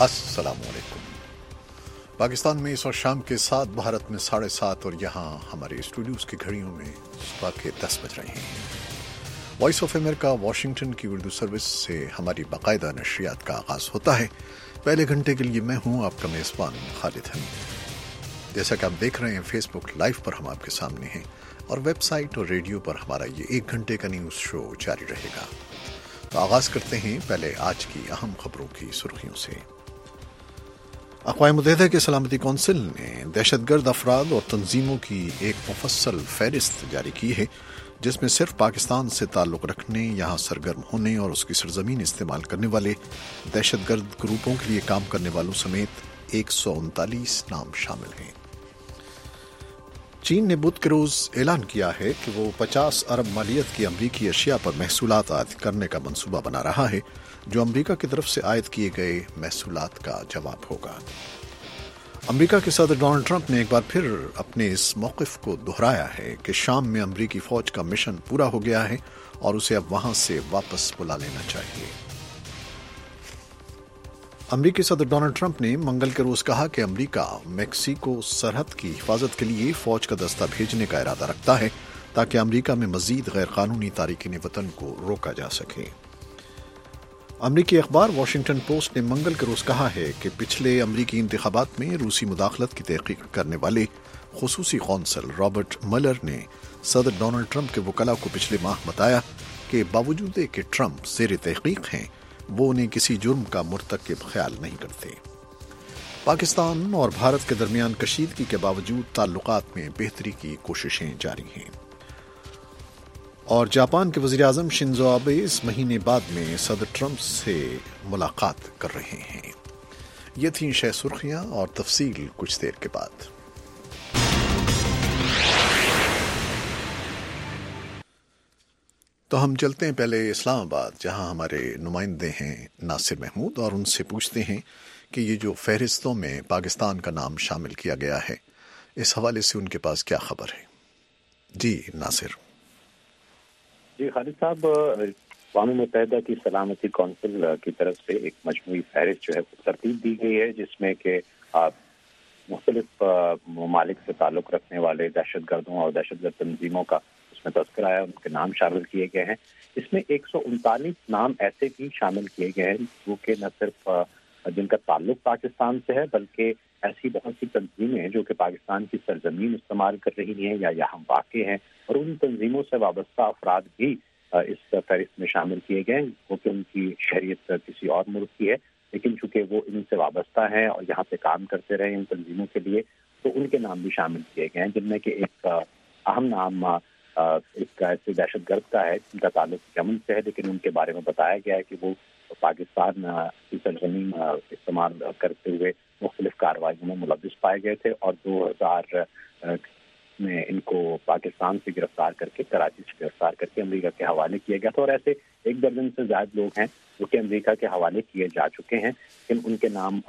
अस्सलाम वालेकुम। पाकिस्तान में इस वक्त शाम के 7, भारत में 7:30 और यहाँ हमारे स्टूडियोज़ की घड़ियों में सुबह के 10 बज रहे हैं। वॉइस ऑफ अमेरिका वाशिंगटन की उर्दू सर्विस से हमारी बाकायदा नशरियात का आगाज़ होता है। पहले घंटे के लिए मैं हूँ आपका मेज़बान खालिद हमीद। जैसा कि आप देख रहे हैं, फेसबुक लाइव पर हम आपके सामने हैं और वेबसाइट और रेडियो पर हमारा ये 1 घंटे का न्यूज़ शो जारी रहेगा। तो आगाज़ करते हैं पहले आज की अहम खबरों की सुर्खियों से। अक़वाम मुत्तहिदा के सलामती कौंसिल ने दहशतगर्द अफराद और तंजीमों की एक मुफस्सल फहरिस्त जारी की है, जिसमें सिर्फ पाकिस्तान से ताल्लुक़ रखने, यहाँ सरगर्म होने और उसकी सरजमीन इस्तेमाल करने वाले दहशतगर्द ग्रुपों के लिए काम करने वालों समेत 139 नाम शामिल हैं। चीन ने बुध के रोज़ ऐलान किया है कि वो 50 अरब मालियत की अमरीकी अशिया पर महसूलात आयद करने का मंसूबा बना रहा है, जो अमरीका की तरफ से आयद किए गए महसूलात का जवाब होगा। अमरीका के सदर डोनाल्ड ट्रंप ने एक बार फिर अपने इस मौक़िफ़ को दोहराया है कि शाम में अमरीकी फ़ौज का मिशन पूरा हो गया है और उसे अब वहाँ से वापस बुला लेना चाहिए। अमरीकी सदर डोनाल्ड ट्रंप ने मंगल के रोज़ कहा कि अमरीका मेक्सिको सरहद की हिफाजत के लिए फ़ौज का दस्ता भेजने का इरादा रखता है, ताकि अमरीका में मज़ीद गैर कानूनी तारिकीन वतन को रोका जा सके। अमरीकी अखबार वाशिंगटन पोस्ट ने मंगल के रोज़ कहा है कि पिछले अमरीकी इंतखाबात में रूसी मुदाखलत की तहकीक करने वाले खुसूसी कौंसल रॉबर्ट मलर ने सदर डोनाल्ड ट्रंप के वकला को पिछले माह बताया कि बावजूद कि ट्रंप ज़ेर तहकीक हैं, वो उन्हें किसी जुर्म का मुर्तकिब ख्याल नहीं करते। पाकिस्तान और भारत के दरमियान कशीदगी के बावजूद ताल्लुकात में बेहतरी की कोशिशें जारी हैं और जापान के वज़ीर आज़म शिंजो आबे इस महीने बाद में सदर ट्रंप से मुलाकात कर रहे हैं। ये थीं शह सुर्खियां और तफसील कुछ देर के बाद। तो हम चलते हैं पहले इस्लामाबाद, जहां हमारे नुमाइंदे हैं नासिर महमूद, और उनसे पूछते हैं कि ये जो फहरिस्तों में पाकिस्तान का नाम शामिल किया गया है, इस हवाले से उनके पास क्या खबर है। जी नासिर। जी खालिद साहब, अक़वाम मुत्तहिदा की सलामती कौंसिल की तरफ से एक मजमूई फहरिस्त जो है तरतीब दी गई है, जिसमें कि मुख्तलिफ ममालिक से ताल्लुक़ रखने वाले दहशतगर्दों और दहशतगर्द तंजीमों का उसमें तज़किरा है, उनके नाम शामिल किए गए हैं। इसमें 139 नाम ऐसे भी शामिल किए गए हैं जो कि न सिर्फ जिनका ताल्लुक़ पाकिस्तान से है, बल्कि ऐसी बहुत सी तंजीमें हैं जो कि पाकिस्तान की सरजमीन इस्तेमाल कर रही हैं या यहाँ वाक़ हैं, और उन तंजीमों से वाबस्ता अफराद भी इस फहरिस्त में शामिल किए गए हैं, क्योंकि उनकी शहरियत किसी और मुल्क की है, लेकिन चूँकि वो इनसे वाबस्ता हैं और यहाँ पे काम करते रहे इन तंजीमों के लिए, तो उनके नाम भी शामिल किए गए हैं, जिनमें कि एक अहम नाम एक ऐसे दहशतगर्द का है जिनका ताल्लुक यमन से है, लेकिन उनके बारे में बताया गया है कि वो पाकिस्तान की सरजमीन इस्तेमाल करते हुए मुख्तलिफ कार्रवाइयों में मुलव्विस पाए गए थे, और 2000 में इनको पाकिस्तान से गिरफ्तार करके, कराची से गिरफ्तार करके अमेरिका के हवाले किया गया था। और ऐसे 1 दर्जन से ज्यादा लोग हैं जो कि अमेरिका के हवाले किए जा चुके हैं, लेकिन उनके नाम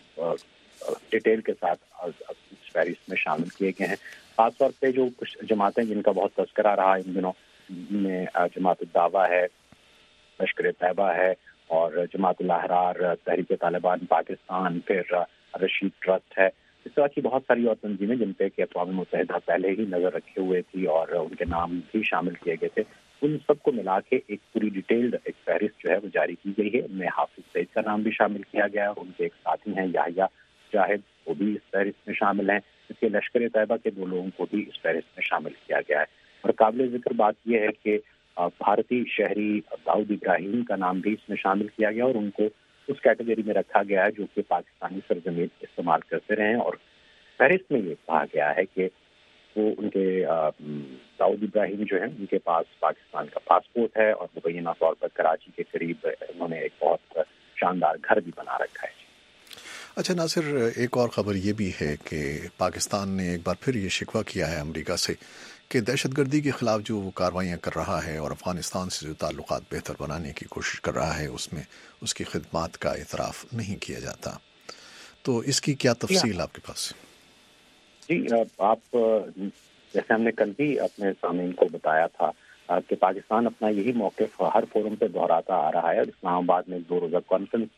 डिटेल के साथ इस फहरिस्त में शामिल किए गए हैं। खासतौर पे जो कुछ जमातें जिनका बहुत तज़किरा रहा इन दिनों में, जमात दावा है, लश्कर तैयबा है, और जमात उल अहरार, तहरीक तालिबान पाकिस्तान, फिर रशीद ट्रस्ट है। इस तरह की बहुत सारी और तंजीमें जिन पे कि अक़वाम मुत्तहिदा पहले ही नज़र रखे हुए थी और उनके नाम भी शामिल किए गए थे, उन सबको मिला के एक पूरी डिटेल्ड एक फहरिस्त जो है वो जारी की गई है। उनमें हाफिज सईद का नाम भी शामिल किया गया है, और उनके एक साथी हैं याहिया जाहिद, वो भी इस फहरिस्त में शामिल हैं। इसके लश्कर तैयबा के 2 लोगों को भी इस फहरिस्त में शामिल किया गया है। और काबिल जिक्र बात यह है कि भारतीय शहरी दाऊद इब्राहिम का नाम भी इसमें शामिल किया गया, और उनको उस कैटेगरी में रखा गया है जो कि पाकिस्तानी सरजमीन इस्तेमाल करते रहे हैं। और फहरिस्त में ये कहा गया है कि वो उनके दाऊद इब्राहिम जो है उनके पास पाकिस्तान का पासपोर्ट है, और मुबैना तौर पर कराची के करीब उन्होंने एक बहुत शानदार घर भी बना रखा है। अच्छा नासिर, एक और ख़बर ये भी है कि पाकिस्तान ने एक बार फिर ये शिकवा किया है अमेरिका से कि दहशतगर्दी के ख़िलाफ़ जो वो कार्रवाइयाँ कर रहा है और अफ़गानिस्तान से जो ताल्लुकात बेहतर बनाने की कोशिश कर रहा है, उसमें उसकी खिदमात का इतराफ़ नहीं किया जाता। तो इसकी क्या तफसील आपके पास? जी, आप जैसे हमने कल भी अपने सामीन को बताया था कि पाकिस्तान अपना यही मौक़िफ़ हर फोरम पे दोहराता आ रहा है। इस्लामाबाद में 2 रोज़ा कॉन्फ्रेंस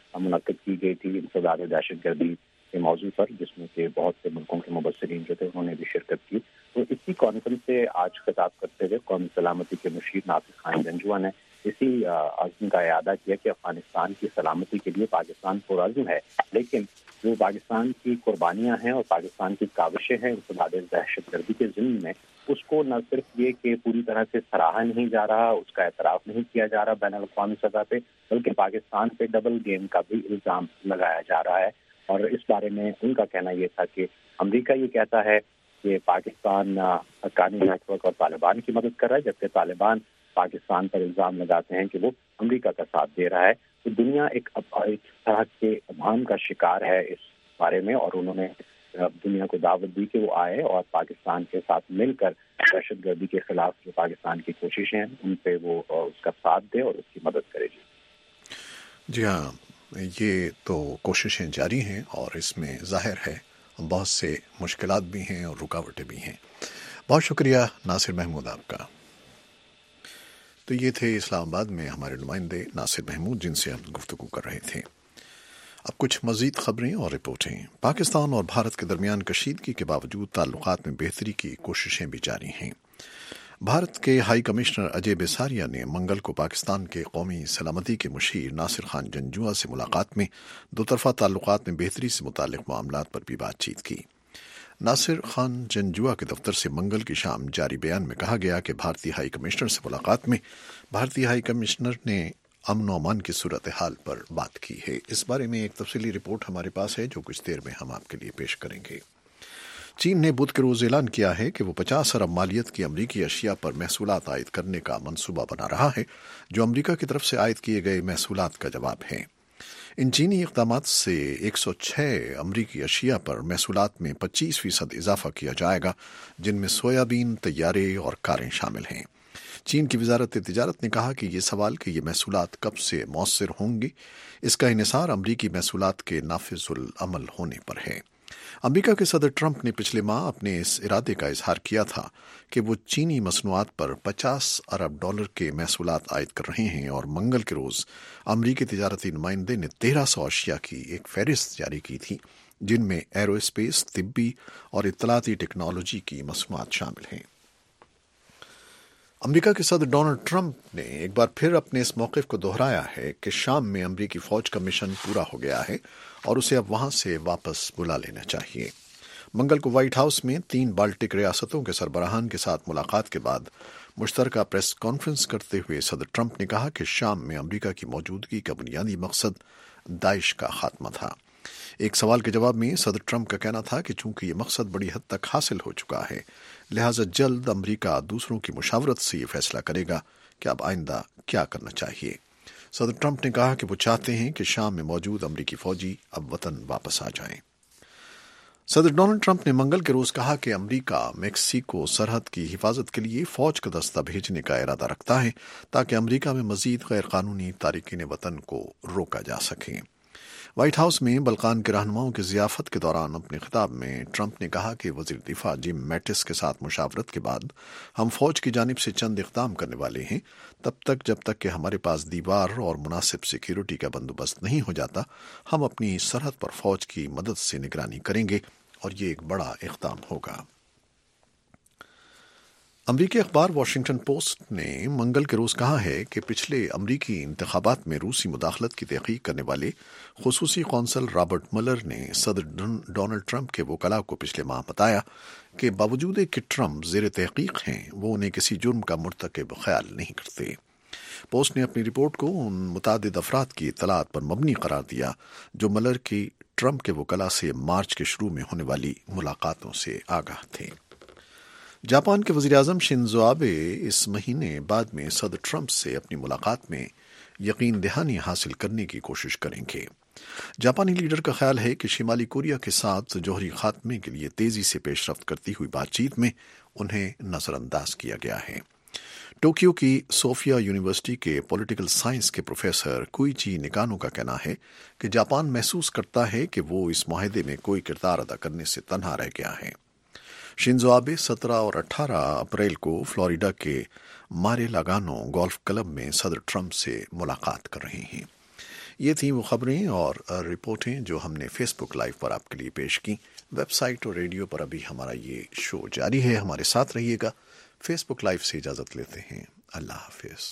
منعقد کی گئی تھی انسداد دہشت گردی کے موضوع پر، جس میں کہ بہت سے ملکوں کے مبصرین جو تھے انہوں نے بھی شرکت کی. تو اسی کانفرنس سے آج خطاب کرتے ہوئے قومی سلامتی کے مشیر ناصر خان جنجوعہ نے اسی عزم کا اعادہ کیا کہ افغانستان کی سلامتی کے لیے پاکستان پرعزم ہے، لیکن جو پاکستان کی قربانیاں ہیں اور پاکستان کی کاوشیں ہیں انسداد دہشت گردی کے ضمن میں، اس کو نہ صرف یہ کہ پوری طرح سے سراہا نہیں جا رہا، اس کا اعتراف نہیں کیا جا رہا بین الاقوامی سطح پہ، بلکہ پاکستان پہ ڈبل گیم کا بھی الزام لگایا جا رہا ہے. اور اس بارے میں ان کا کہنا یہ تھا کہ امریکہ یہ کہتا ہے کہ پاکستان حقانی نیٹ ورک اور طالبان کی مدد کر رہا ہے، جبکہ طالبان پاکستان پر الزام لگاتے ہیں کہ وہ امریکہ کا ساتھ دے رہا ہے. تو دنیا ایک طرح کے ابہام کا شکار ہے اس بارے میں، اور انہوں نے دنیا کو دعوت دی کہ وہ آئے اور پاکستان کے ساتھ مل کر دہشت گردی کے خلاف جو پاکستان کی کوششیں ہیں ان پہ وہ اس کا ساتھ دے اور اس کی مدد کرے. جی ہاں، یہ تو کوششیں جاری ہیں اور اس میں ظاہر ہے بہت سے مشکلات بھی ہیں اور رکاوٹیں بھی ہیں. بہت شکریہ ناصر محمود آپ کا. تو یہ تھے اسلام آباد میں ہمارے نمائندے ناصر محمود، جن سے ہم گفتگو کر رہے تھے. اب کچھ مزید خبریں اور رپورٹیں. پاکستان اور بھارت کے درمیان کشیدگی کے باوجود تعلقات میں بہتری کی کوششیں بھی جاری ہیں. بھارت کے ہائی کمشنر اجے بساریا نے منگل کو پاکستان کے قومی سلامتی کے مشیر ناصر خان جنجوعہ سے ملاقات میں دو طرفہ تعلقات میں بہتری سے متعلق معاملات پر بھی بات چیت کی. ناصر خان جنجوعہ کے دفتر سے منگل کی شام جاری بیان میں کہا گیا کہ بھارتی ہائی کمشنر سے ملاقات میں بھارتی ہائی کمشنر نے امن و امان کی صورتحال پر بات کی ہے. اس بارے میں ایک تفصیلی رپورٹ ہمارے پاس ہے جو کچھ دیر میں ہم آپ کے لیے پیش کریں گے. چین نے بدھ کے روز اعلان کیا ہے کہ وہ 50 ارب مالیت کی امریکی اشیاء پر محصولات عائد کرنے کا منصوبہ بنا رہا ہے، جو امریکہ کی طرف سے عائد کیے گئے محصولات کا جواب ہے. ان چینی اقدامات سے 106 امریکی اشیاء پر محصولات میں 25% اضافہ کیا جائے گا، جن میں سویابین، طیارے اور کاریں شامل ہیں. چین کی وزارت تجارت نے کہا کہ یہ سوال کہ یہ محصولات کب سے مؤثر ہوں گے، اس کا انحصار امریکی محصولات کے نافذ العمل ہونے پر ہے. امریکہ کے صدر ٹرمپ نے پچھلے ماہ اپنے اس ارادے کا اظہار کیا تھا کہ وہ چینی مصنوعات پر 50 ارب ڈالر کے محصولات عائد کر رہے ہیں، اور منگل کے روز امریکی تجارتی نمائندے نے 1300 اشیاء کی ایک فہرست جاری کی تھی، جن میں ایرو اسپیس، طبی اور اطلاعاتی ٹیکنالوجی کی مصنوعات شامل ہیں. امریکہ کے صدر ڈونلڈ ٹرمپ نے ایک بار پھر اپنے اس موقف کو دہرایا ہے کہ شام میں امریکی فوج کا مشن پورا ہو گیا ہے اور اسے اب وہاں سے واپس بلا لینا چاہیے. منگل کو وائٹ ہاؤس میں 3 بالٹک ریاستوں کے سربراہان کے ساتھ ملاقات کے بعد مشترکہ پریس کانفرنس کرتے ہوئے صدر ٹرمپ نے کہا کہ شام میں امریکہ کی موجودگی کا بنیادی مقصد داعش کا خاتمہ تھا. ایک سوال کے جواب میں صدر ٹرمپ کا کہنا تھا کہ چونکہ یہ مقصد بڑی حد تک حاصل ہو چکا ہے، لہٰذا جلد امریکہ دوسروں کی مشاورت سے یہ فیصلہ کرے گا کہ اب آئندہ کیا کرنا چاہیے. صدر ٹرمپ نے کہا کہ وہ چاہتے ہیں کہ شام میں موجود امریکی فوجی اب وطن واپس آ جائیں. صدر ڈونلڈ ٹرمپ نے منگل کے روز کہا کہ امریکہ میکسیکو سرحد کی حفاظت کے لیے فوج کا دستہ بھیجنے کا ارادہ رکھتا ہے تاکہ امریکہ میں مزید غیر قانونی تارکین وطن کو روکا جا سکے. وائٹ ہاؤس میں بلقان کے رہنماؤں کی ضیافت کے دوران اپنے خطاب میں ٹرمپ نے کہا کہ وزیر دفاع جم میٹس کے ساتھ مشاورت کے بعد ہم فوج کی جانب سے چند اقدام کرنے والے ہیں. جب تک کہ ہمارے پاس دیوار اور مناسب سیکیورٹی کا بندوبست نہیں ہو جاتا، ہم اپنی سرحد پر فوج کی مدد سے نگرانی کریں گے اور یہ ایک بڑا اقدام ہوگا. امریکی اخبار واشنگٹن پوسٹ نے منگل کے روز کہا ہے کہ پچھلے امریکی انتخابات میں روسی مداخلت کی تحقیق کرنے والے خصوصی قونصل رابرٹ ملر نے صدر ڈونلڈ ٹرمپ کے وکلاء کو پچھلے ماہ بتایا کہ باوجود کہ ٹرمپ زیر تحقیق ہیں، وہ انہیں کسی جرم کا مرتکب خیال نہیں کرتے. پوسٹ نے اپنی رپورٹ کو ان متعدد افراد کی اطلاعات پر مبنی قرار دیا جو ملر کی ٹرمپ کے وکلاء سے مارچ کے شروع میں ہونے والی ملاقاتوں سے آگاہ تھے. جاپان کے وزیر اعظم شنزو آبے اس مہینے بعد میں صدر ٹرمپ سے اپنی ملاقات میں یقین دہانی حاصل کرنے کی کوشش کریں گے. جاپانی لیڈر کا خیال ہے کہ شمالی کوریا کے ساتھ جوہری خاتمے کے لیے تیزی سے پیش رفت کرتی ہوئی بات چیت میں انہیں نظر انداز کیا گیا ہے. ٹوکیو کی صوفیہ یونیورسٹی کے پولیٹیکل سائنس کے پروفیسر کوئیچی نکانو کا کہنا ہے کہ جاپان محسوس کرتا ہے کہ وہ اس معاہدے میں کوئی کردار ادا کرنے سے تنہا رہ گیا ہے. شنزو آبے 17 اور 18 اپریل کو فلوریڈا کے مارے لاگانو گولف کلب میں صدر ٹرمپ سے ملاقات کر رہے ہیں. یہ تھیں وہ خبریں اور رپورٹیں جو ہم نے فیس بک لائیو پر آپ کے لیے پیش کی. ویب سائٹ اور ریڈیو پر ابھی ہمارا یہ شو جاری ہے. ہمارے ساتھ رہیے گا. فیس بک لائیو سے اجازت لیتے ہیں. اللہ حافظ.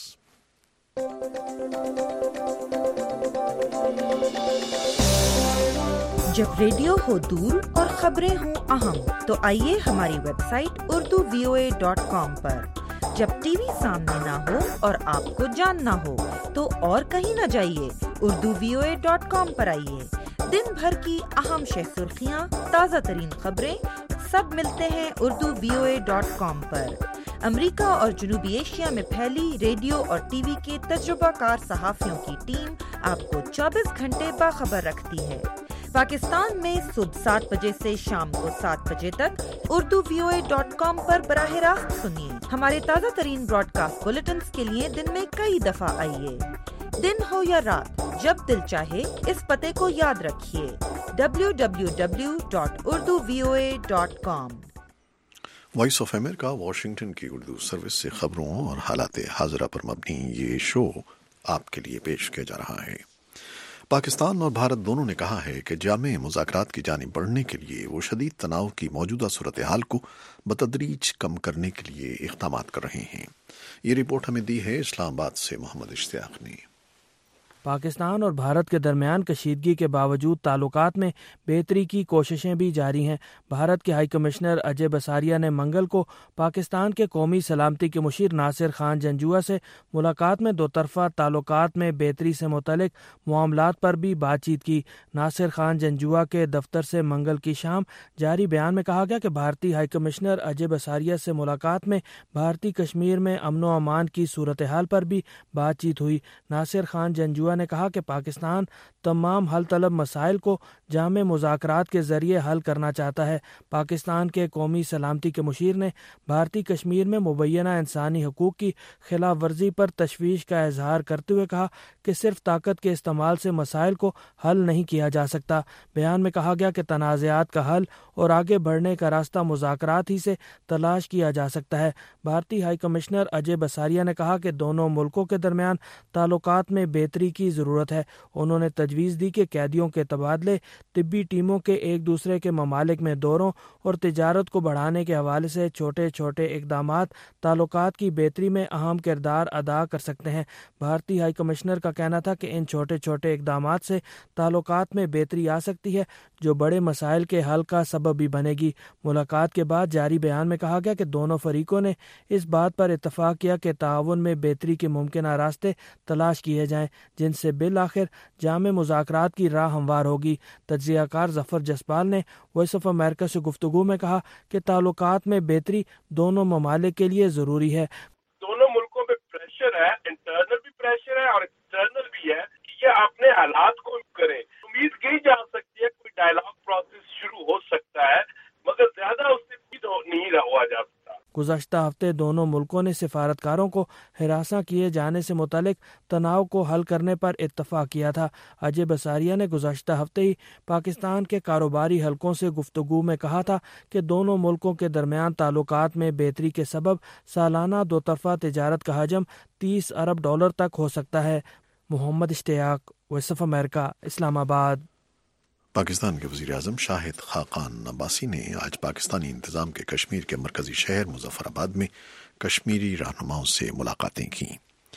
جب ریڈیو ہو دور اور خبریں ہوں اہم تو آئیے ہماری ویب سائٹ urduvoa.com پر. جب ٹی وی سامنے نہ ہو اور آپ کو جاننا ہو تو اور کہیں نہ جائیے, urduvoa.com پر آئیے. دن بھر کی اہم شہ سرخیاں, تازہ ترین خبریں سب ملتے ہیں urduvoa.com پر. امریکہ اور جنوبی ایشیا میں پھیلی ریڈیو اور ٹی وی کے تجربہ کار صحافیوں کی ٹیم آپ کو 24 گھنٹے باخبر رکھتی ہے. پاکستان میں صبح 7 بجے سے شام کو 7 بجے تک urduvoa.com پر براہ راست سنیے. ہمارے تازہ ترین براڈ کاسٹ بلیٹنز کے لیے دن میں کئی دفعہ آئیے. دن ہو یا رات, جب دل چاہے اس پتے کو یاد رکھیے, www.urduvoa.com. Voice of America Washington کی اردو سروس سے خبروں اور حالات حاضرہ پر مبنی یہ شو آپ کے لیے پیش کیا جا رہا ہے. پاکستان اور بھارت دونوں نے کہا ہے کہ جامع مذاکرات کی جانب بڑھنے کے لیے وہ شدید تناؤ کی موجودہ صورتحال کو بتدریج کم کرنے کے لیے اقدامات کر رہے ہیں. یہ رپورٹ ہمیں دی ہے اسلام آباد سے محمد اشتیاق نے. پاکستان اور بھارت کے درمیان کشیدگی کے باوجود تعلقات میں بہتری کی کوششیں بھی جاری ہیں. بھارت کے ہائی کمشنر اجے بساریا نے منگل کو پاکستان کے قومی سلامتی کے مشیر ناصر خان جنجوعہ سے ملاقات میں دو طرفہ تعلقات میں بہتری سے متعلق معاملات پر بھی بات چیت کی. ناصر خان جنجوعہ کے دفتر سے منگل کی شام جاری بیان میں کہا گیا کہ بھارتی ہائی کمشنر اجے بساریا سے ملاقات میں بھارتی کشمیر میں امن و امان کی صورتحال پر بھی بات چیت ہوئی. ناصر خان جنجوعہ نے کہا کہ پاکستان تمام حل طلب مسائل کو جامع مذاکرات کے ذریعے حل کرنا چاہتا ہے. پاکستان کے قومی سلامتی کے مشیر نے بھارتی کشمیر میں مبینہ انسانی حقوق کی خلاف ورزی پر تشویش کا اظہار کرتے ہوئے کہا کہ صرف طاقت کے استعمال سے مسائل کو حل نہیں کیا جا سکتا. بیان میں کہا گیا کہ تنازعات کا حل اور آگے بڑھنے کا راستہ مذاکرات ہی سے تلاش کیا جا سکتا ہے. بھارتی ہائی کمشنر اجے بساریا نے کہا کہ دونوں ملکوں کے درمیان تعلقات میں بہتری کی ضرورت ہے. انہوں نے تجویز دی کہ قیدیوں کے تبادلے, طبی ٹیموں کے ایک دوسرے کے ممالک میں دوروں اور تجارت کو بڑھانے کے حوالے سے چھوٹے چھوٹے اقدامات تعلقات کی بہتری میں اہم کردار ادا کر سکتے ہیں. بھارتی ہائی کمشنر کا کہنا تھا کہ ان چھوٹے چھوٹے اقدامات سے تعلقات میں بہتری آ سکتی ہے جو بڑے مسائل کے حل کا سبب بھی بنے گی. ملاقات کے بعد جاری بیان میں کہا گیا کہ دونوں فریقوں نے اس بات پر اتفاق کیا کہ تعاون میں بہتری کے ممکنہ راستے تلاش کیے جائیں جن سے بالآخر جامع مذاکرات کی راہ ہموار ہوگی. تجزیہ کار ظفر جسپال نے وائس آف امریکہ سے گفتگو میں کہا کہ تعلقات میں بہتری دونوں ممالک کے لیے ضروری ہے. دونوں ملکوں میں پریشر ہے, انٹرنل بھی پریشر ہے اور ایکسٹرنل بھی ہے کہ یہ اپنے حالات کو کریں. امید کی جا سکتی ہے کوئی ڈائلاگ پروسیس شروع ہو سکتا ہے مگر زیادہ اس سے نہیں ہوا جا سکتا. گزشتہ ہفتے دونوں ملکوں نے سفارتکاروں کو ہراساں کیے جانے سے متعلق تناؤ کو حل کرنے پر اتفاق کیا تھا. اجے بساریا نے گزشتہ ہفتے ہی پاکستان کے کاروباری حلقوں سے گفتگو میں کہا تھا کہ دونوں ملکوں کے درمیان تعلقات میں بہتری کے سبب سالانہ دو طرفہ تجارت کا حجم $30 ارب تک ہو سکتا ہے. محمد اشتیاق, وائس آف امریکہ, اسلام آباد. پاکستان کے وزیر اعظم شاہد خاقان عباسی نے آج پاکستانی انتظام کے کشمیر کے مرکزی شہر مظفر آباد میں کشمیری رہنماؤں سے ملاقاتیں کیں.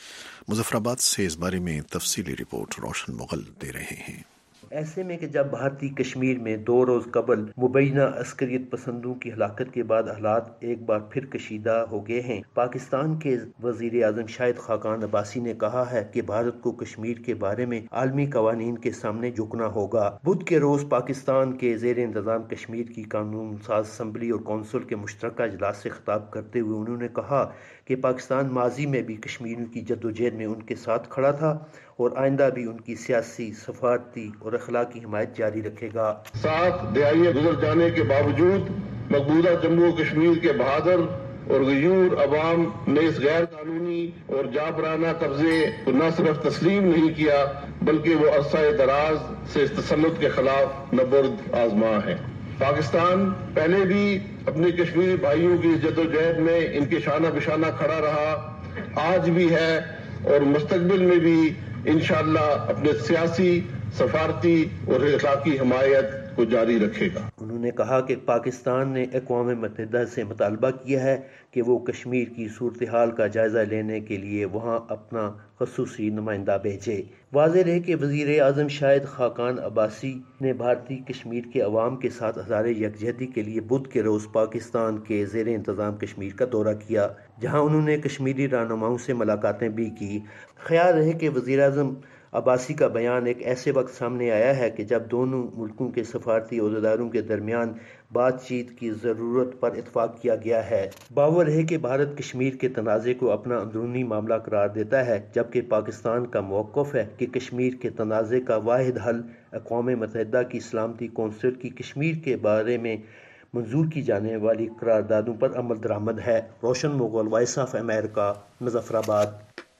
مظفر آباد سے اس بارے میں تفصیلی رپورٹ روشن مغل دے رہے ہیں. ایسے میں کہ جب بھارتی کشمیر میں 2 روز قبل مبینہ عسکریت پسندوں کی ہلاکت کے بعد حالات ایک بار پھر کشیدہ ہو گئے ہیں, پاکستان کے وزیر اعظم شاہد خاقان عباسی نے کہا ہے کہ بھارت کو کشمیر کے بارے میں عالمی قوانین کے سامنے جھکنا ہوگا. بدھ کے روز پاکستان کے زیر انتظام کشمیر کی قانون ساز اسمبلی اور کونسل کے مشترکہ اجلاس سے خطاب کرتے ہوئے انہوں نے کہا کہ پاکستان ماضی میں بھی کشمیریوں کی جدوجہد میں ان کے ساتھ کھڑا تھا اور آئندہ بھی ان کی سیاسی, سفارتی اور اخلاقی حمایت جاری رکھے گا. 7 دہائیاں گزر جانے کے باوجود مقبوضہ جموں و کشمیر کے بہادر اور غیور عوام نے اس غیر قانونی اور جابرانہ قبضے کو نہ صرف تسلیم نہیں کیا بلکہ وہ عرصہ دراز سے اس تسلط کے خلاف نبرد آزما ہے. پاکستان پہلے بھی اپنے کشمیری بھائیوں کی جدوجہد میں ان کے شانہ بشانہ کھڑا رہا, آج بھی ہے اور مستقبل میں بھی انشاءاللہ اپنے سیاسی، سفارتی اور اخلاقی حمایت کو جاری رکھے گا۔ انہوں نے کہا کہ پاکستان نے اقوام متحدہ سے مطالبہ کیا ہے کہ وہ کشمیر کی صورتحال کا جائزہ لینے کے لیے وہاں اپنا خصوصی نمائندہ بھیجے۔ واضح رہے کہ وزیر اعظم شاہد خاقان عباسی نے بھارتی کشمیر کے عوام کے ساتھ اظہار یکجہتی کے لیے بدھ کے روز پاکستان کے زیر انتظام کشمیر کا دورہ کیا، جہاں انہوں نے کشمیری رہنماؤں سے ملاقاتیں بھی کی۔ خیال رہے کہ وزیر اعظم عباسی کا بیان ایک ایسے وقت سامنے آیا ہے کہ جب دونوں ملکوں کے سفارتی عہدیداروں کے درمیان بات چیت کی ضرورت پر اتفاق کیا گیا ہے۔ باور ہے کہ بھارت کشمیر کے تنازع کو اپنا اندرونی معاملہ قرار دیتا ہے، جبکہ پاکستان کا موقف ہے کہ کشمیر کے تنازع کا واحد حل اقوام متحدہ کی سلامتی کونسل کی کشمیر کے بارے میں منظور کی جانے والی قراردادوں پر عمل درآمد ہے۔ Roshan Mughal, Voice of America, Muzaffarabad.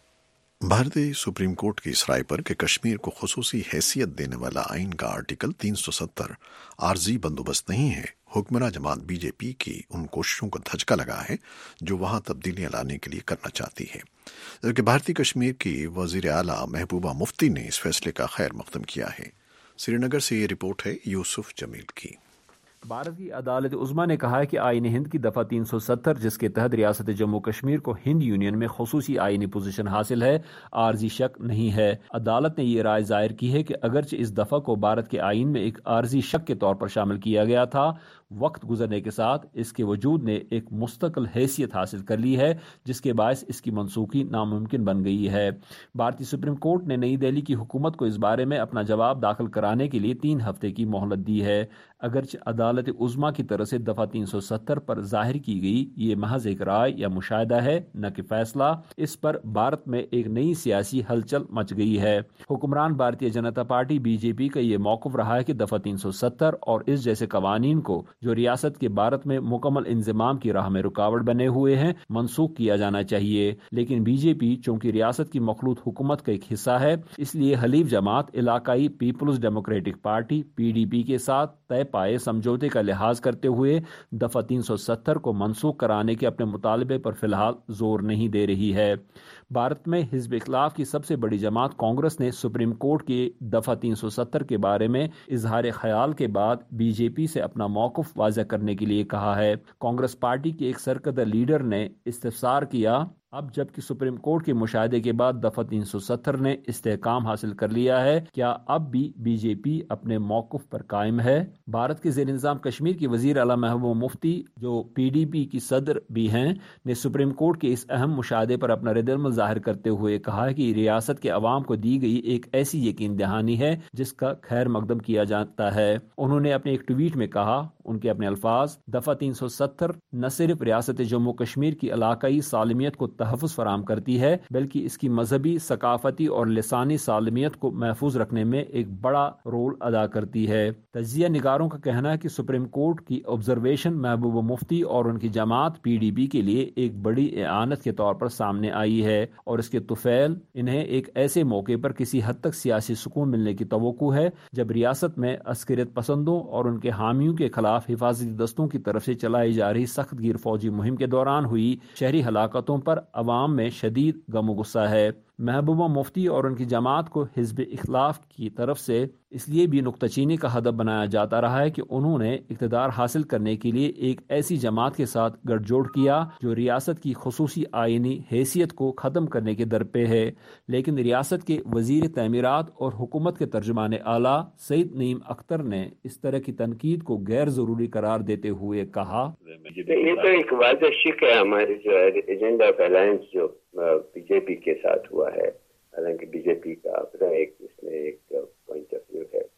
بھارتی سپریم کورٹ کی اس رائے پر کہ کشمیر کو خصوصی حیثیت دینے والا آئین کا آرٹیکل 370 عارضی بندوبست نہیں ہے، حکمراں جماعت بی جے پی کی ان کوششوں کو دھچکا لگا ہے جو وہاں تبدیلیاں لانے کے لیے کرنا چاہتی ہے، جبکہ بھارتی کشمیر کی وزیر اعلیٰ محبوبہ مفتی نے اس فیصلے کا خیر مقدم کیا ہے۔ سری نگر سے یہ رپورٹ ہے یوسف جمیل کی۔ بھارت کی عدالت عظمیٰ نے کہا ہے کہ آئین ہند کی دفعہ 370 جس کے تحت ریاست جموں کشمیر کو ہند یونین میں خصوصی آئینی پوزیشن حاصل ہے، عارضی شک نہیں ہے۔ عدالت نے یہ رائے ظاہر کی ہے کہ اگرچہ اس دفعہ کو بھارت کے آئین میں ایک عارضی شک کے طور پر شامل کیا گیا تھا، وقت گزرنے کے ساتھ اس کے وجود نے ایک مستقل حیثیت حاصل کر لی ہے، جس کے باعث اس کی منسوخی ناممکن بن گئی ہے۔ بھارتی سپریم کورٹ نے نئی دہلی کی حکومت کو اس بارے میں اپنا جواب داخل کرانے کے لیے 3 ہفتے کی مہلت دی ہے۔ اگرچہ عدالت عظمیٰ کی طرف سے دفعہ 370 پر ظاہر کی گئی یہ محض ایک رائے یا مشاہدہ ہے، نہ کہ فیصلہ، اس پر بھارت میں ایک نئی سیاسی ہلچل مچ گئی ہے۔ حکمران Bharatiya Janata party be J پی کا یہ موقف رہا ہے کہ دفعہ 370 اور اس جیسے قوانین کو جو ریاست کے بھارت میں مکمل انضمام کی راہ میں رکاوٹ بنے ہوئے ہیں منسوخ کیا جانا چاہیے، لیکن بی جے پی چونکہ ریاست کی مخلوط حکومت کا ایک حصہ ہے، اس لیے حلیف جماعت علاقائی Peoples Democratic Party P D P کے ساتھ طے پائے سمجھوتے کا لحاظ کرتے ہوئے دفعہ 370 کو منسوخ کرانے کے اپنے مطالبے پر فی الحال زور نہیں دے رہی ہے۔ بھارت میں حزب اختلاف کی سب سے بڑی جماعت کانگریس نے سپریم کورٹ کی دفعہ 370 کے بارے میں اظہار خیال کے بعد بی جے پی سے اپنا موقف واضح کرنے کے لیے کہا ہے۔ کانگریس پارٹی کے ایک سرکردہ لیڈر نے استفسار کیا، اب جبکہ سپریم کورٹ کے مشاہدے کے بعد دفعہ 370 نے استحکام حاصل کر لیا ہے، کیا اب بھی بی جے پی اپنے موقف پر قائم ہے؟ بھارت کے زیر انتظام کشمیر کی وزیر اعلیٰ محبوبہ مفتی، جو پی ڈی پی کی صدر بھی ہیں، نے سپریم کورٹ کے اس اہم مشاہدے پر اپنا رد عمل ظاہر کرتے ہوئے کہا ہے کہ ریاست کے عوام کو دی گئی ایک ایسی یقین دہانی ہے جس کا خیر مقدم کیا جاتا ہے۔ انہوں نے اپنے ایک ٹویٹ میں کہا، ان کے اپنے الفاظ، دفعہ 370 نہ صرف ریاست جموں کشمیر کی علاقائی سالمیت کو تحفظ فراہم کرتی ہے بلکہ اس کی مذہبی، ثقافتی اور لسانی سالمیت کو محفوظ رکھنے میں ایک بڑا رول ادا کرتی ہے۔ تجزیہ نگاروں کا کہنا ہے کہ سپریم کورٹ کی آبزرویشن محبوبہ مفتی اور ان کی جماعت پی ڈی پی کے لیے ایک بڑی اعانت کے طور پر سامنے آئی ہے اور اس کے طفیل انہیں ایک ایسے موقع پر کسی حد تک سیاسی سکون ملنے کی توقع ہے جب ریاست میں عسکریت پسندوں اور ان کے حامیوں کے خلاف حفاظتی دستوں کی طرف سے چلائی جا رہی سخت گیر فوجی مہم کے دوران ہوئی شہری ہلاکتوں پر عوام میں شدید غم و غصہ ہے۔ محبوبہ مفتی اور ان کی جماعت کو حزب اختلاف کی طرف سے اس لیے بھی نکتہ چینی کا ہدف بنایا جاتا رہا ہے کہ انہوں نے اقتدار حاصل کرنے کے لیے ایک ایسی جماعت کے ساتھ گٹھ جوڑ کیا جو ریاست کی خصوصی آئینی حیثیت کو ختم کرنے کے در پہ ہے، لیکن ریاست کے وزیر تعمیرات اور حکومت کے ترجمان اعلیٰ سعید نعیم اختر نے اس طرح کی تنقید کو غیر ضروری قرار دیتے ہوئے کہا، یہ تو ایک واضح شک ہے ہماری جو ایجنڈا آف الائنس جو بی جے پی کے ساتھ ہوا ہے، حالانکہ بی جے پی کا اپنا ایک اس میں ایک پوائنٹ آف ویو ہے،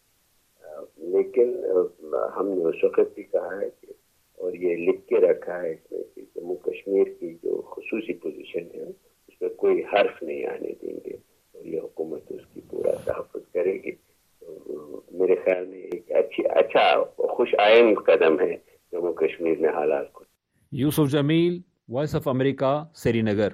لیکن ہم نے اس وقت بھی کہا ہے کہ اور یہ لکھ کے رکھا ہے اس میں کہ جموں کشمیر کی جو خصوصی پوزیشن ہے اس پہ کوئی حرف نہیں آنے دیں گے اور یہ حکومت اس کی پورا تحفظ کرے گی۔ تو میرے خیال میں ایک اچھا خوش آئند قدم ہے جموں کشمیر میں حالات کو۔ Yousuf Jamil, Voice of America, Srinagar.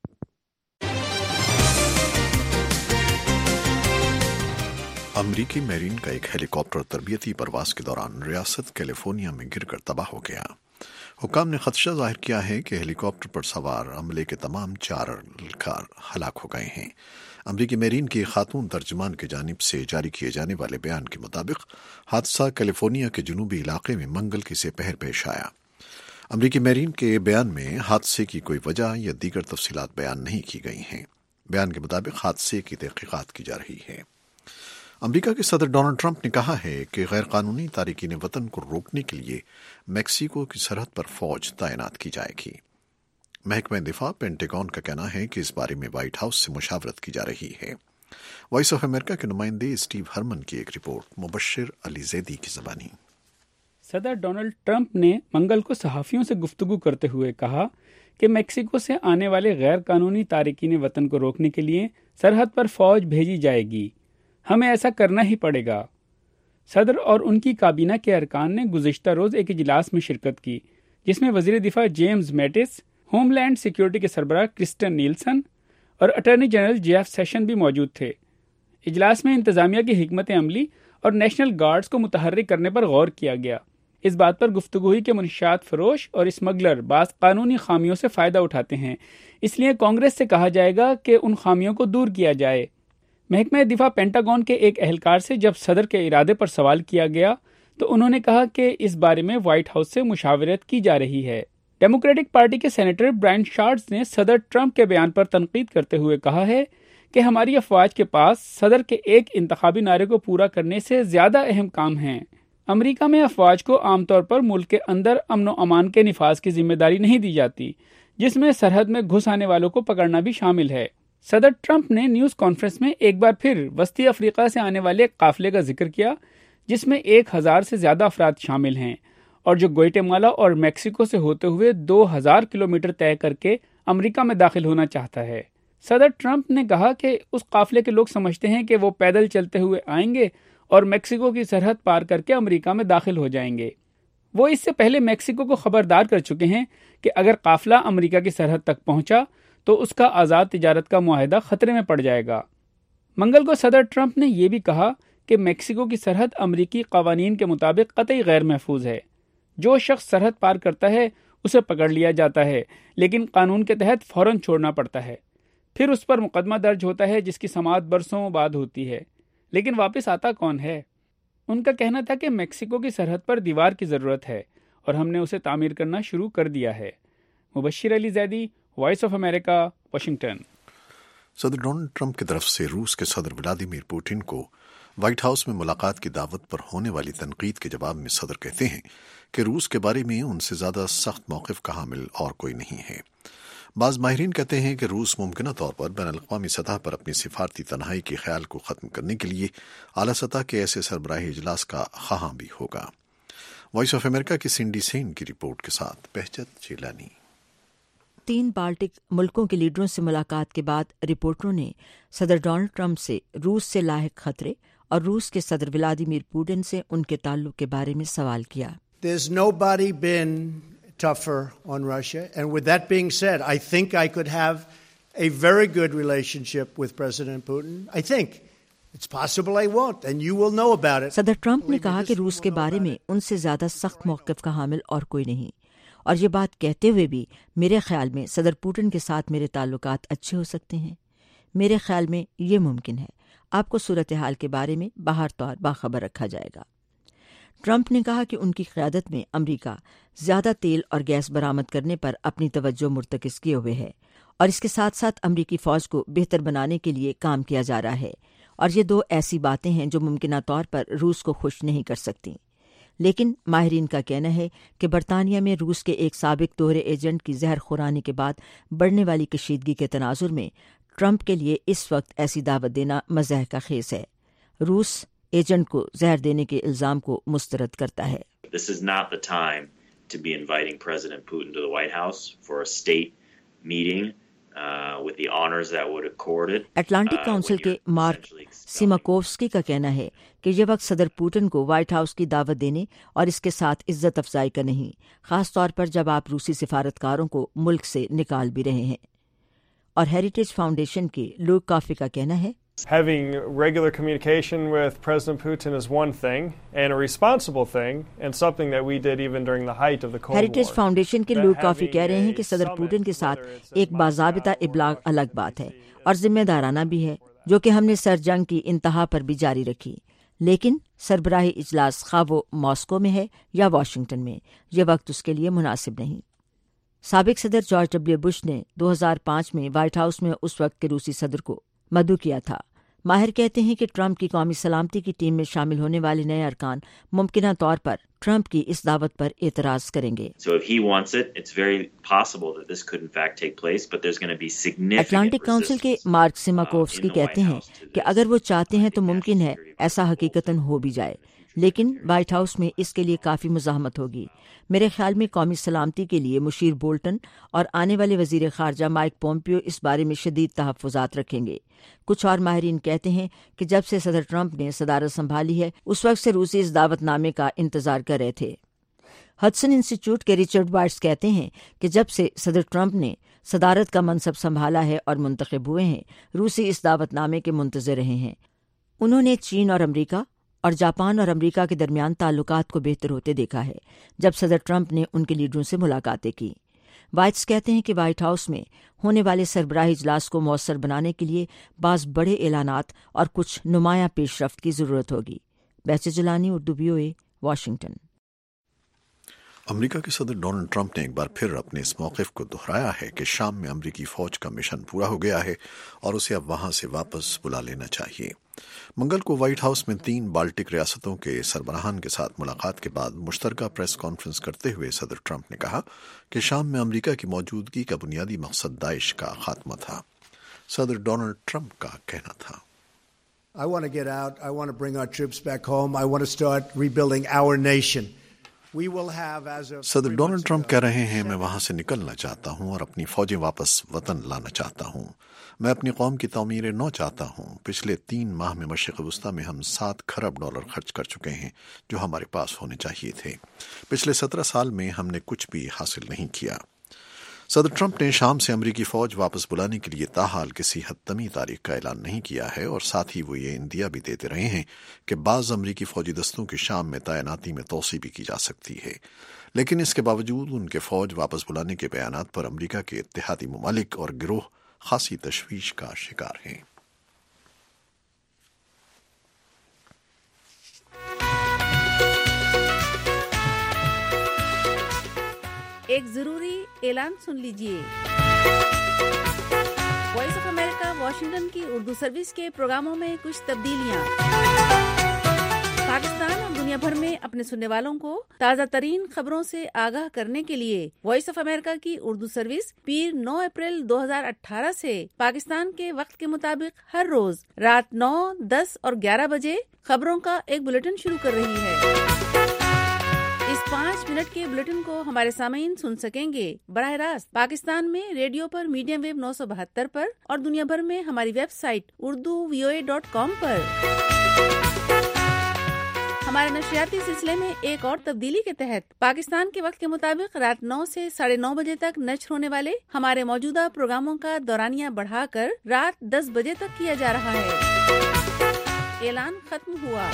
امریکی میرین کا ایک ہیلی کاپٹر تربیتی پرواز کے دوران ریاست کیلیفورنیا میں گر کر تباہ ہو گیا۔ حکام نے خدشہ ظاہر کیا ہے کہ ہیلی کاپٹر پر سوار عملے کے تمام 4 اہلکار ہلاک ہو گئے ہیں۔ امریکی میرین کی خاتون ترجمان کی جانب سے جاری کیے جانے والے بیان کے مطابق حادثہ کیلیفورنیا کے جنوبی علاقے میں منگل کی سپہر پیش آیا۔ امریکی میرین کے بیان میں حادثے کی کوئی وجہ یا دیگر تفصیلات بیان نہیں کی گئی ہیں۔ بیان کے مطابق حادثے کی تحقیقات کی جا رہی ہے۔ امریکہ کے صدر ڈونلڈ ٹرمپ نے کہا ہے کہ غیر قانونی تارکین وطن کو روکنے کے لیے میکسیکو کی سرحد پر فوج تعینات کی جائے گی۔ محکمہ دفاع پینٹاگون کا کہنا ہے کہ اس بارے میں وائٹ ہاؤس سے مشاورت کی جا رہی ہے۔ وائس آف امریکہ کے نمائندے اسٹیو ہرمن کی ایک رپورٹ مبشر علی زیدی کی زبانی۔ صدر ڈونلڈ ٹرمپ نے منگل کو صحافیوں سے گفتگو کرتے ہوئے کہا کہ میکسیکو سے آنے والے غیر قانونی تارکین وطن کو روکنے کے لیے سرحد پر فوج بھیجی جائے گی، ہمیں ایسا کرنا ہی پڑے گا۔ صدر اور ان کی کابینہ کے ارکان نے گزشتہ روز ایک اجلاس میں شرکت کی جس میں وزیر دفاع James Mattis, homeland security کے سربراہ کرسٹن نیلسن اور اٹارنی جنرل جیف سیشن بھی موجود تھے۔ اجلاس میں انتظامیہ کی حکمت عملی اور نیشنل گارڈز کو متحرک کرنے پر غور کیا گیا۔ اس بات پر گفتگو ہوئی کہ منشیات فروش اور اسمگلر بعض قانونی خامیوں سے فائدہ اٹھاتے ہیں، اس لیے کانگریس سے کہا جائے گا کہ ان خامیوں کو دور کیا جائے۔ محکمہ دفاع پینٹاگون کے ایک اہلکار سے جب صدر کے ارادے پر سوال کیا گیا تو انہوں نے کہا کہ اس بارے میں وائٹ ہاؤس سے مشاورت کی جا رہی ہے۔ ڈیموکریٹک پارٹی کے سینیٹر برائن شارٹز نے صدر ٹرمپ کے بیان پر تنقید کرتے ہوئے کہا ہے کہ ہماری افواج کے پاس صدر کے ایک انتخابی نعرے کو پورا کرنے سے زیادہ اہم کام ہیں۔ امریکہ میں افواج کو عام طور پر ملک کے اندر امن و امان کے نفاذ کی ذمہ داری نہیں دی جاتی، جس میں سرحد میں گھس آنے والوں کو پکڑنا بھی شامل ہے۔ صدر ٹرمپ نے نیوز کانفرنس میں ایک بار پھر وسطی افریقہ سے آنے والے قافلے کا ذکر کیا جس میں 1000 سے زیادہ افراد شامل ہیں اور جو گوئٹے-مالا اور میکسیکو سے ہوتے ہوئے 2000 کلومیٹر طے کر کے امریکہ میں داخل ہونا چاہتا ہے۔ صدر ٹرمپ نے کہا کہ اس قافلے کے لوگ سمجھتے ہیں کہ وہ پیدل چلتے ہوئے آئیں گے اور میکسیکو کی سرحد پار کر کے امریکہ میں داخل ہو جائیں گے۔ وہ اس سے پہلے میکسیکو کو خبردار کر چکے ہیں کہ اگر قافلہ امریکہ کی سرحد تک پہنچا تو اس کا آزاد تجارت کا معاہدہ خطرے میں پڑ جائے گا۔ منگل کو صدر ٹرمپ نے یہ بھی کہا کہ میکسیکو کی سرحد امریکی قوانین کے مطابق قطعی غیر محفوظ ہے۔ جو شخص سرحد پار کرتا ہے اسے پکڑ لیا جاتا ہے، لیکن قانون کے تحت فوراً چھوڑنا پڑتا ہے۔ پھر اس پر مقدمہ درج ہوتا ہے جس کی سماعت برسوں بعد ہوتی ہے، لیکن واپس آتا کون ہے؟ ان کا کہنا تھا کہ میکسیکو کی سرحد پر دیوار کی ضرورت ہے اور ہم نے اسے تعمیر کرنا شروع کر دیا ہے۔ Mubashir Ali Zaidi, Voice of America, Washington. صدر ڈونلڈ ٹرمپ کی طرف سے روس کے صدر ولادیمیر پوٹن کو وائٹ ہاؤس میں ملاقات کی دعوت پر ہونے والی تنقید کے جواب میں صدر کہتے ہیں کہ روس کے بارے میں ان سے زیادہ سخت موقف کا حامل اور کوئی نہیں ہے۔ بعض ماہرین کہتے ہیں کہ روس ممکنہ طور پر بین الاقوامی سطح پر اپنی سفارتی تنہائی کے خیال کو ختم کرنے کے لیے اعلیٰ سطح کے ایسے سربراہی اجلاس کا خواہاں بھی ہوگا۔ وائس آف امریکہ کی سنڈی سین کی رپورٹ کے ساتھ بہجت چیلانی۔ 3 بالٹک ملکوں کے لیڈروں سے ملاقات کے بعد رپورٹروں نے صدر ڈونلڈ ٹرمپ سے روس سے لاحق خطرے اور روس کے صدر ولادیمیر پوٹن سے ان کے تعلق کے بارے میں سوال کیا۔ There's nobody been tougher on Russia, and with that being said, I think I could have a very good relationship with President Putin. I think it's possible I won't, and you will know about it. صدر Trump نے کہا کہ روس کے بارے میں ان سے زیادہ سخت موقف کا حامل اور کوئی نہیں، اور یہ بات کہتے ہوئے بھی میرے خیال میں صدر پوٹن کے ساتھ میرے تعلقات اچھے ہو سکتے ہیں۔ میرے خیال میں یہ ممکن ہے۔ آپ کو صورتحال کے بارے میں باہر طور باخبر رکھا جائے گا۔ ٹرمپ نے کہا کہ ان کی قیادت میں امریکہ زیادہ تیل اور گیس برآمد کرنے پر اپنی توجہ مرتکز کیے ہوئے ہے اور اس کے ساتھ ساتھ امریکی فوج کو بہتر بنانے کے لیے کام کیا جا رہا ہے، اور یہ 2 ایسی باتیں ہیں جو ممکنہ طور پر روس کو خوش نہیں کر سکتی۔ لیکن ماہرین کا کہنا ہے کہ برطانیہ میں روس کے ایک سابق دوہرے ایجنٹ کی زہر خورانے کے بعد بڑھنے والی کشیدگی کے تناظر میں ٹرمپ کے لیے اس وقت ایسی دعوت دینا مضحکہ خیز ہے۔ روس ایجنٹ کو زہر دینے کے الزام کو مسترد کرتا ہے۔ This is not the time to be inviting President Putin to the White House for a state meeting with the honors that would accord it. Atlantic Council کے مارک سیماکوفسکی کا کہنا ہے کہ یہ وقت صدر پوٹن کو وائٹ ہاؤس کی دعوت دینے اور اس کے ساتھ عزت افزائی کا نہیں، خاص طور پر جب آپ روسی سفارتکاروں کو ملک سے نکال بھی رہے ہیں۔ اور ہیریٹیج فاؤنڈیشن کے لوک کافی کا کہنا ہے Having regular communication with President Putin is one thing and a responsible thing and something that we did even during the height of the Cold War. Heritage Foundation के लोग काफी कह रहे हैं कि सदर पुतिन के साथ एक बाज़ाबिता इबलाग अलग बात है और जिम्मेदाराना भी है, जो कि हमने सर जंग की इंतहा पर भी जारी रखी। लेकिन सरबराही इजलास खा वो मॉस्को में है या वाशिंगटन में, ये वक्त उसके लिए मुनासिब नहीं। साबिक सदर जॉर्ज डब्ल्यू बुश ने 2005 में व्हाइट हाउस में उस वक्त के रूसी सदर को मदऊ किया था। माहिर कहते हैं कि ट्रंप की कौमी सलामती की टीम में शामिल होने वाले नए अरकान मुमकिना तौर पर ट्रंप की इस दावत पर एतराज करेंगे। अटलांटिक काउंसिल के मार्क सिमाकोव्स्की कहते हैं कि अगर वो चाहते हैं तो मुमकिन है ऐसा हकीकतन हो भी जाए, लेकिन व्हाइट हाउस में इसके लिए काफ़ी मुज़ाहमत होगी। मेरे ख्याल में कौमी सलामती के लिए मुशीर बोल्टन और आने वाले वजीर खारजा माइक पोम्पियो इस बारे में शदीद तहफ़्फ़ुज़ात रखेंगे। कुछ और माहिरीन कहते हैं कि जब से सदर ट्रंप ने सदारत संभाली है उस वक्त से रूसी इस दावतनामे का इंतजार कर रहे थे। हडसन इंस्टीट्यूट के रिचर्ड वाइट्स कहते हैं कि जब से सदर ट्रंप ने सदारत का मनसब संभाला है और मुंतखब हुए हैं, रूसी इस दावतनामे के मुंतज़िर रहे हैं। उन्होंने चीन और अमरीका और जापान और अमरीका के दरमियान ताल्लुकात को बेहतर होते देखा है जब सदर ट्रंप ने उनके लीडरों से मुलाकातें की। वाइट्स कहते हैं कि व्हाइट हाउस में होने वाले सरबराही इजलास को मौसर बनाने के लिए बाज़ बड़े ऐलानात और कुछ नुमायां पेशरफ्त की ज़रूरत होगी। बैसे Jilani, Urdu VOA, Washington. America के सदर डोनाल्ड ट्रंप ने एक बार फिर अपने इस मौक़िफ़ को दोहराया है कि शाम में अमेरिकी फ़ौज का मिशन पूरा हो गया है और उसे अब वहाँ से वापस बुला लेना चाहिए। मंगल को व्हाइट हाउस में 3 बाल्टिक रियासतों के सरबराहान के साथ मुलाकात के बाद मुश्तरका प्रेस कॉन्फ्रेंस करते हुए सदर ट्रंप ने कहा कि शाम में अमेरिका की मौजूदगी का बुनियादी मकसद दाइश का खात्मा था। सदर डोनाल्ड ट्रंप का कहना था, I want to get out. I want to bring our troops back home. I want to start rebuilding our nation. सदर डोनाल्ड ट्रंप कह रहे हैं, मैं वहां से निकलना चाहता हूं और अपनी फौजें वापस वतन लाना चाहता हूं। मैं अपनी कौम की तमीर नौ चाहता हूं। पिछले 3 माह में मशरिक़ वस्ता में हम $7 खरब खर्च कर चुके हैं जो हमारे पास होने चाहिए थे। पिछले 17 साल में हमने कुछ भी हासिल नहीं किया। सदर ट्रंप ने शाम से अमेरिकी फ़ौज वापस बुलाने के लिए ताहाल किसी हतमी तारीख का ऐलान नहीं किया है और साथ ही वो ये इंदिया भी देते रहे हैं कि बाज़ अमेरिकी फ़ौजी दस्तों की शाम में तैनाती में तोसी भी की जा सकती है। लेकिन इसके बावजूद उनके फ़ौज वापस बुलाने के बयानात पर अमेरिका के इत्तेहादी ममालिक और गिरोह खासी तशवीश का शिकार हैं। एक जरूरी ऐलान सुन लीजिए। वॉइस ऑफ अमेरिका वाशिंगटन की उर्दू सर्विस के प्रोग्रामों में कुछ तब्दीलियां। पाकिस्तान और दुनिया भर में अपने सुनने वालों को ताज़ा तरीन खबरों से आगाह करने के लिए वॉइस ऑफ अमेरिका की उर्दू सर्विस पीर 9 अप्रैल 2018 से पाकिस्तान के वक्त के मुताबिक हर रोज रात 9, 10 और 11 बजे खबरों का एक बुलेटिन शुरू कर रही है। इस 5 मिनट के बुलेटिन को हमारे सामीन सुन सकेंगे बराह रास्त पाकिस्तान में रेडियो पर मीडियम वेव 972 पर और दुनिया भर में हमारी वेबसाइट urduvoa.com पर। हमारे नशरियाती सिलसिले में एक और तब्दीली के तहत पाकिस्तान के वक्त के मुताबिक रात 9 से 9:30 बजे तक नश्र होने वाले हमारे मौजूदा प्रोग्रामों का दौरानिया बढ़ाकर रात 10 बजे तक किया जा रहा है। ऐलान खत्म हुआ।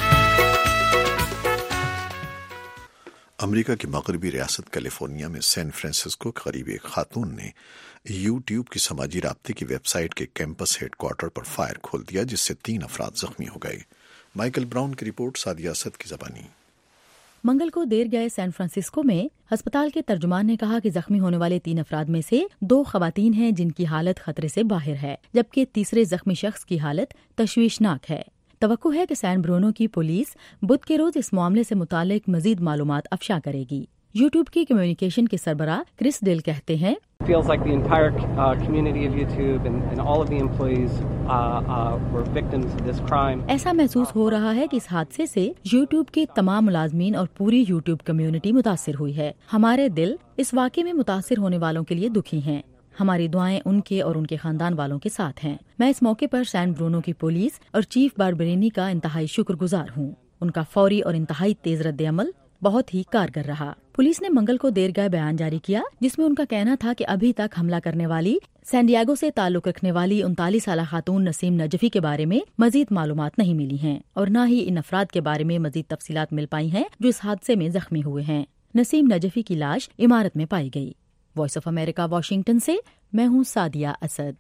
अमेरिका की मगरबी रियासत कैलिफोर्निया में सैन फ्रांसिस्को के करीब एक खातून ने यूट्यूब की समाजी राब्ते की वेबसाइट के कैंपस हेडक्वार्टर पर फायर खोल दिया, जिससे 3 अफराद जख्मी हो गए। माइकल ब्राउन की रिपोर्ट, सादिया असद की ज़बानी। मंगल को देर गए सैन फ्रांसिस्को में अस्पताल के तर्जुमान ने कहा कि जख्मी होने वाले 3 अफराद में से 2 खवातीन हैं जिनकी हालत खतरे से बाहर है, जबकि तीसरे जख्मी शख्स की हालत तशवीशनाक है। तवक्को है कि सैन ब्रूनो की पुलिस बुध के रोज इस मामले से मुतालिक मजीद मालूमात अफशा करेगी। यूट्यूब की कम्युनिकेशन के सरबराह क्रिस डेल कहते हैं, feels like the entire community of YouTube and all of the employees were victims of this crime. ऐसा महसूस हो रहा है कि इस हादसे से YouTube के तमाम मुलाजमीन और पूरी YouTube कम्युनिटी मुतासिर हुई है। हमारे दिल इस वाक़े में मुतासिर होने वालों के लिए दुखी हैं। हमारी दुआएं उनके और उनके खानदान वालों के साथ हैं। मैं इस मौके पर सैन ब्रूनो की पुलिस और चीफ बारबरेनी का इंतहाई शुक्रगुजार हूँ। उनका फौरी और इंतहाई तेज रद्द अमल बहुत ही कारगर रहा। पुलिस ने मंगल को देर गए बयान जारी किया, जिसमें उनका कहना था कि अभी तक हमला करने वाली सैन डिएगो से ताल्लुक रखने वाली 39 साला खातून नसीम नजफी के बारे में मजीद मालूमात नहीं मिली हैं और न ही इन अफराद के बारे में मजीद तफसीलात मिल पाई हैं जो इस हादसे में जख्मी हुए हैं। नसीम नजफी की लाश इमारत में पाई गई। वॉइस ऑफ अमेरिका, वाशिंगटन से मैं हूँ सादिया असद।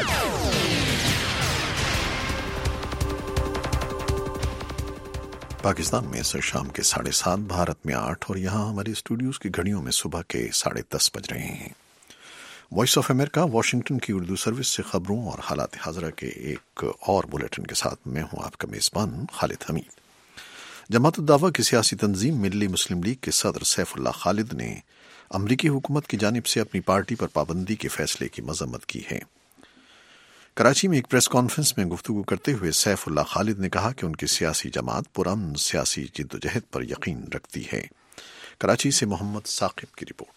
पाकिस्तान में से शाम के 7:30, भारत में 8 और यहाँ हमारे स्टूडियोज की घड़ियों में सुबह के 10:30 बज रहे हैं। वॉइस ऑफ अमेरिका वाशिंगटन की उर्दू सर्विस से खबरों और हालात हाजरा के एक और बुलेटिन के साथ मैं हूँ आपका मेज़बान खालिद हमीद। जमात उद-दावा की सियासी तंजीम मिल्ली मुस्लिम लीग के सदर सैफुल्लाह खालिद ने अमरीकी हुकूमत की जानिब से अपनी पार्टी पर पाबंदी के फैसले की मजम्मत की है। कराची में एक प्रेस कॉन्फ्रेंस में गुफ्तगू करते हुए सैफुल्लाह खालिद ने कहा कि उनकी सियासी जमात पुरअमन सियासी जिद्दोजहद पर यकीन रखती है। कराची से मोहम्मद साकिब की रिपोर्ट।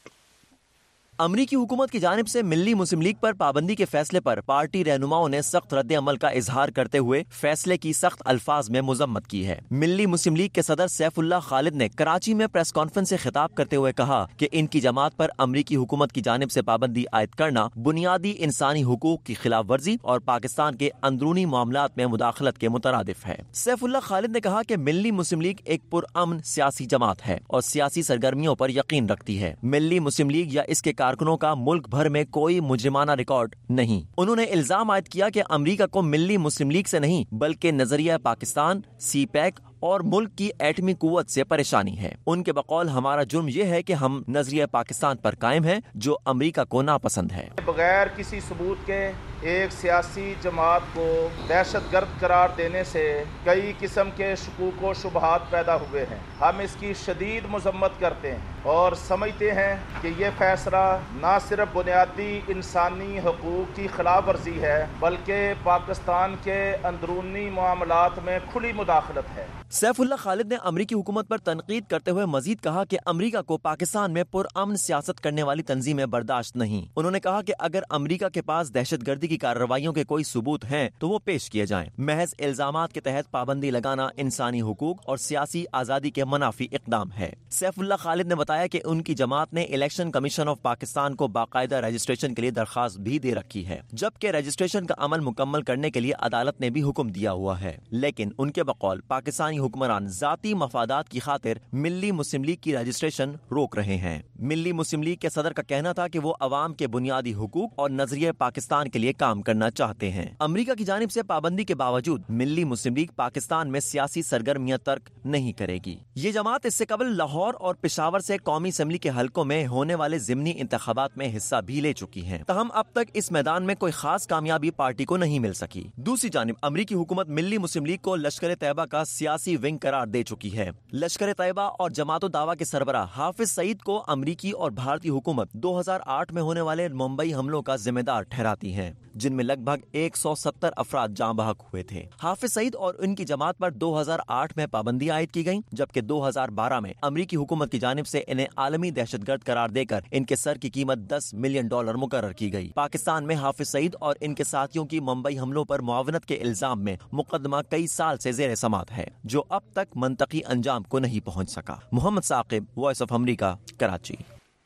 अमरीकी हुकूमत की जानिब से मिल्ली मुस्लिम लीग पर पाबंदी के फैसले पर पार्टी रहनुमाओं ने सख्त रद्द अमल का इजहार करते हुए फैसले की सख्त अल्फाज में मजम्मत की है। मिल्ली मुस्लिम लीग के सदर सैफुल्लाह खालिद ने कराची में प्रेस कॉन्फ्रेंस से खिताब करते हुए कहा कि इनकी जमात पर अमरीकी हुकूमत की जानिब से पाबंदी आयद करना बुनियादी इंसानी हुकूक की खिलाफ वर्जी और पाकिस्तान के अंदरूनी मामलात में मुदाखलत के मुतरादिफ है। सैफुल्लाह खालिद ने कहा कि मिल्ली मुस्लिम लीग एक पुरअमन सियासी जमात है और सियासी सरगर्मियों पर यकीन रखती है। मिल्ली मुस्लिम लीग या इसके कारकुनों का मुल्क भर में कोई मुजरिमाना रिकॉर्ड नहीं। उन्होंने इल्जाम आयद किया कि अमेरिका को मिल्ली मुस्लिम लीग से नहीं बल्कि नजरिया पाकिस्तान, सी पैक और मुल्क की एटमी कुव्वत से परेशानी है। उनके बकौल हमारा जुर्म ये है कि हम नजरिया पाकिस्तान पर कायम हैं जो अमेरिका को नापसंद है। बगैर किसी सबूत के एक सियासी जमात को दहशतगर्द करार देने से कई किस्म के शकूक व शुबहात पैदा हुए हैं। हम इसकी शदीद मजम्मत करते हैं और समझते हैं कि ये फैसला न सिर्फ बुनियादी इंसानी हकूक की खिलाफ वर्जी है बल्कि पाकिस्तान के अंदरूनी मामलात में खुली मुदाखलत है। सैफुल्लाह खालिद ने अमरीकी हुकूमत पर तनकीद करते हुए मजीद कहा कि अमरीका को पाकिस्तान में पुरअमन सियासत करने वाली तंजीमें बर्दाश्त नहीं। उन्होंने कहा कि अगर अमरीका के पास दहशतगर्दी की कार्रवाइयों के कोई सबूत हैं तो वो पेश किए जाएं। महज इल्जामात के तहत पाबंदी लगाना इंसानी हुकूक और सियासी आज़ादी के मुनाफी इक़दाम है। सैफुल्लाह खालिद ने बताया कि उनकी जमात ने इलेक्शन कमीशन ऑफ पाकिस्तान को बाकायदा रजिस्ट्रेशन के लिए दरख्वास्त भी दे रखी है, जबकि रजिस्ट्रेशन का अमल मुकम्मल करने के लिए अदालत ने भी हुक्म दिया हुआ है। लेकिन उनके बकौल पाकिस्तानी हुक्मरान जाती मफादात की खातिर मिल्ली मुस्लिम लीग की रजिस्ट्रेशन रोक रहे हैं। मिल्ली मुस्लिम लीग के सदर का कहना था कि वो अवाम के बुनियादी हुकूक और नजरिए पाकिस्तान के लिए काम करना चाहते हैं। अमेरिका की जानिब से पाबंदी के बावजूद मिल्ली मुस्लिम लीग पाकिस्तान में सियासी सरगर्मियां तर्क नहीं करेगी। ये जमात इससे कबल लाहौर और पेशावर से कौमी असेंबली के हलकों में होने वाले ज़िमनी इंतखाबात में हिस्सा भी ले चुकी है। तहम अब तक इस मैदान में कोई खास कामयाबी पार्टी को नहीं मिल सकी। दूसरी जानिब अमरीकी हुकूमत मिल्ली मुस्लिम लीग को लश्कर तैयबा का सियासी विंग करार दे चुकी है। लश्कर तैयबा और जमात दावा के सरबराह हाफिज सईद को अमरीकी और भारतीय हुकूमत 2008 में होने वाले मुंबई हमलों का जिम्मेदार ठहराती है, जिनमें लगभग 170 अफराद जाँ बहक हुए थे। हाफिज सईद और उनकी जमात पर 2008 में पाबंदी आयद की गई, जबकि 2012 में अमरीकी हुकूमत की जानिब से इन्हें आलमी दहशतगर्द करार देकर इनके सर की कीमत $10 मिलियन मुकर्रर की गई। पाकिस्तान में हाफिज सईद और इनके साथियों की मुंबई हमलों पर मुआवनत के इल्जाम में मुकदमा कई साल से जेर समात है, जो अब तक मंतकी अंजाम को नहीं पहुंच सका। Mohammad Saqib, Voice of America, Karachi.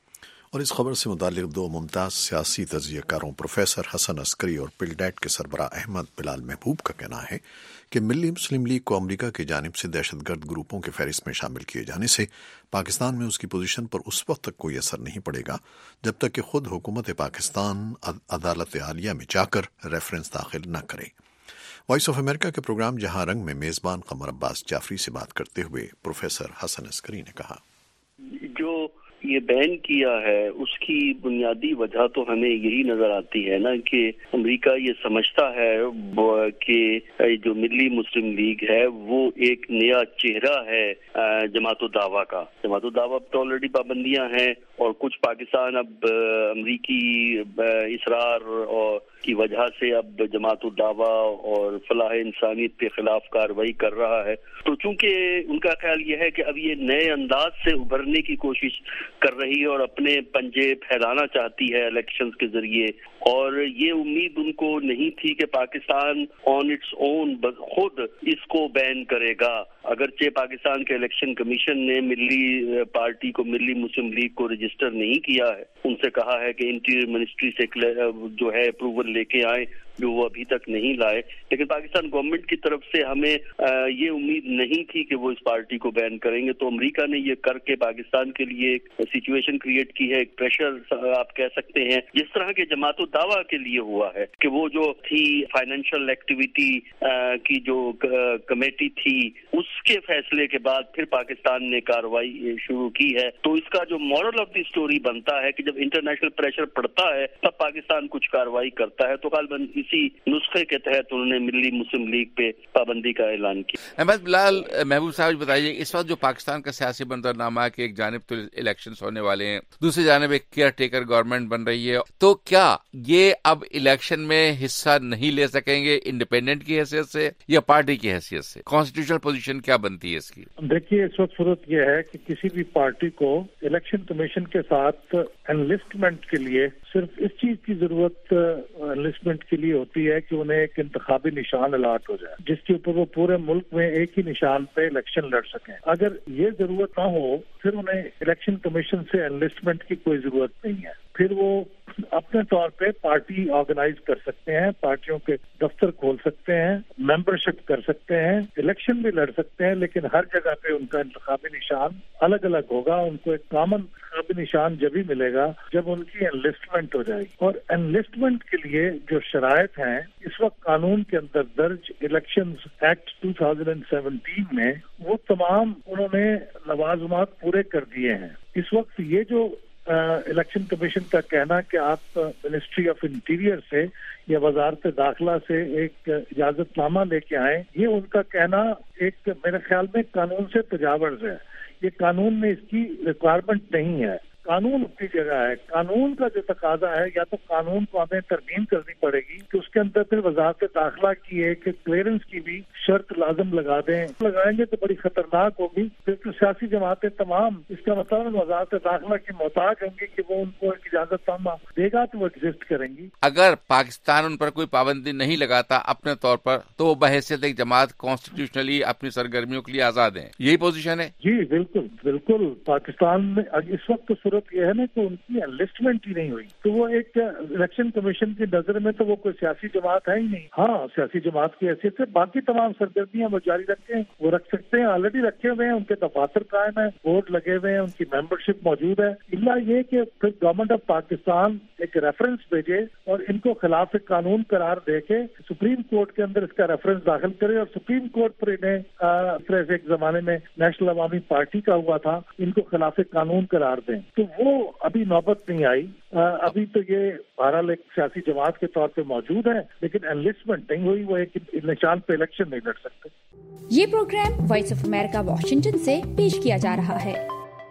और इस खबर से मुताल्लिक दो मुमताज सियासी तज्ज़ियाकारों प्रोफेसर हसन अस्करी और पिलडैट के सरबराह अहमद बिलाल महबूब का कहना है कि मिल्ली मुस्लिम लीग को अमेरिका की जानिब से दहशतगर्द ग्रुपों के फहरिस्त में शामिल किए जाने से पाकिस्तान में उसकी पोजीशन पर उस वक्त तक कोई असर नहीं पड़ेगा जब तक कि खुद हुकूमत पाकिस्तान अदालत आलिया में जाकर रेफरेंस दाखिल न करे। वॉइस ऑफ अमेरिका के प्रोग्राम जहां रंग में मेज़बान कमर अब्बास जाफरी से बात करते हुए प्रोफेसर हसन अस्करी ने कहा, जो ये बैन किया है उसकी बुनियादी वजह तो हमें यही नजर आती है ना कि अमेरिका ये समझता है कि जो मिल्ली मुस्लिम लीग है वो एक नया चेहरा है जमात दावा का। जमात दावा तो ऑलरेडी पाबंदियां हैं और कुछ पाकिस्तान अब अमेरिकी इसरार और کی وجہ سے اب جماعت الدعوہ اور فلاح انسانیت کے خلاف کارروائی کر رہا ہے. تو چونکہ ان کا خیال یہ ہے کہ اب یہ نئے انداز سے ابھرنے کی کوشش کر رہی ہے اور اپنے پنجے پھیلانا چاہتی ہے الیکشنز کے ذریعے، اور یہ امید ان کو نہیں تھی کہ پاکستان آن اٹس اون خود اس کو بین کرے گا. اگرچہ پاکستان کے الیکشن کمیشن نے ملی پارٹی کو، ملی مسلم لیگ کو رجسٹر نہیں کیا ہے، ان سے کہا ہے کہ انٹیریئر منسٹری سے جو ہے اپروول لے کے آئیں، جو وہ ابھی تک نہیں لائے. لیکن پاکستان گورنمنٹ کی طرف سے ہمیں یہ امید نہیں تھی کہ وہ اس پارٹی کو بین کریں گے. تو امریکہ نے یہ کر کے پاکستان کے لیے ایک سچویشن کریٹ کی ہے، ایک پریشر آپ کہہ سکتے ہیں، جس طرح کے جماعت الدعوہ کے لیے ہوا ہے کہ وہ جو تھی فائنینشیل ایکٹیویٹی کی جو کمیٹی تھی، اس کے فیصلے کے بعد پھر پاکستان نے کارروائی شروع کی ہے. تو اس کا جو مورل آف دی اسٹوری بنتا ہے کہ جب انٹرنیشنل پریشر پڑتا ہے تب پاکستان کچھ کارروائی کرتا ہے. تو غالباً اسی نسخے کے تحت انہوں نے ملی مسلم لیگ پہ پابندی کا اعلان کیا. احمد بلال محبوب صاحب بتائیے، اس وقت جو پاکستان کا سیاسی منظرنامہ ہے کہ ایک جانب تو الیکشنز ہونے والے ہیں، دوسری جانب ایک کیئر ٹیکر گورنمنٹ بن رہی ہے، تو کیا یہ اب الیکشن میں حصہ نہیں لے سکیں گے انڈیپینڈنٹ کی حیثیت سے یا پارٹی کی حیثیت سے؟ کانسٹیٹیوشنل پوزیشن کیا بنتی ہے اس کی؟ دیکھیے، اس وقت صورت یہ ہے کہ کسی بھی پارٹی کو الیکشن کمیشن کے ساتھ انلسٹمنٹ کے لیے صرف اس چیز کی ضرورت انلسٹمنٹ کے لیے ہوتی ہے کہ انہیں ایک انتخابی نشان الاٹ ہو جائے جس کے اوپر وہ پورے ملک میں ایک ہی نشان پہ الیکشن لڑ سکیں. اگر یہ ضرورت نہ ہو پھر انہیں الیکشن کمیشن سے انلسٹمنٹ کی کوئی ضرورت نہیں ہے. پھر وہ اپنے طور پہ پارٹی آرگنائز کر سکتے ہیں، پارٹیوں کے دفتر کھول سکتے ہیں، ممبرشپ کر سکتے ہیں، الیکشن بھی لڑ سکتے ہیں، لیکن ہر جگہ پہ ان کا انتخابی نشان الگ الگ ہوگا. ان کو ایک کامن انتخابی نشان جب ہی ملے گا جب ان کی انلسٹمنٹ ہو جائے گی. اور انلسٹمنٹ کے لیے جو شرائط ہیں اس وقت قانون کے اندر درج الیکشنز ایکٹ 2017 میں، وہ تمام انہوں نے لوازمات پورے کر دیے ہیں. اس وقت یہ جو الیکشن کمیشن کا کہنا کہ آپ منسٹری آف انٹیریئر سے یا وزارت داخلہ سے ایک اجازت نامہ لے کے آئیں، یہ ان کا کہنا ایک میرے خیال میں قانون سے تجاوز ہے. یہ قانون میں اس کی ریکوائرمنٹ نہیں ہے. قانون اپنی جگہ ہے. قانون کا جو تقاضا ہے یا تو قانون کو ہمیں ترمیم کرنی پڑے گی کہ اس کے اندر پھر وزارت داخلہ کی ایک کلیئرنس کی بھی شرط لازم لگا دیں. لگائیں گے تو بڑی خطرناک ہوگی. پھر تو سیاسی جماعتیں تمام اس کا مطلب وزارت داخلہ کی محتاج ہوں گی کہ وہ ان کو ایک اجازت نامہ دے گا تو وہ ایگزسٹ کریں گی. اگر پاکستان ان پر کوئی پابندی نہیں لگاتا اپنے طور پر تو وہ بحیثیت ایک جماعت کانسٹیٹیوشنلی اپنی سرگرمیوں کے لیے آزاد ہیں. یہی پوزیشن ہے؟ جی بالکل بالکل. پاکستان میں اس وقت صورت یہ ہے نا کہ ان کی انلسٹمنٹ ہی نہیں ہوئی تو وہ ایک الیکشن کمیشن کی نظر میں تو وہ کوئی سیاسی جماعت ہے ہی نہیں. ہاں، سیاسی جماعت کی حیثیت سے باقی تمام سرگرمیاں وہ جاری رکھیں، وہ رکھ سکتے ہیں، آلریڈی رکھے ہوئے ہیں، ان کے دفاتر قائم ہیں، بورڈ لگے ہوئے ہیں، ان کی ممبرشپ موجود ہے. الا یہ کہ پھر گورنمنٹ آف پاکستان ایک ریفرنس بھیجے اور ان کو خلاف قانون قرار دے کے سپریم کورٹ کے اندر اس کا ریفرنس داخل کرے، اور سپریم کورٹ پر انہیں ایک زمانے میں نیشنل عوامی پارٹی کا ہوا تھا، ان کو خلاف قانون قرار دیں. تو وہ ابھی نوبت نہیں آئی. ابھی تو یہ بہرحال ایک سیاسی جماعت کے طور پہ موجود ہے لیکن انلسٹمنٹ نہیں ہوئی. وہ ایک نشان پہ الیکشن نہیں لڑ سکتے. یہ program Voice of America Washington سے پیش کیا جا رہا ہے.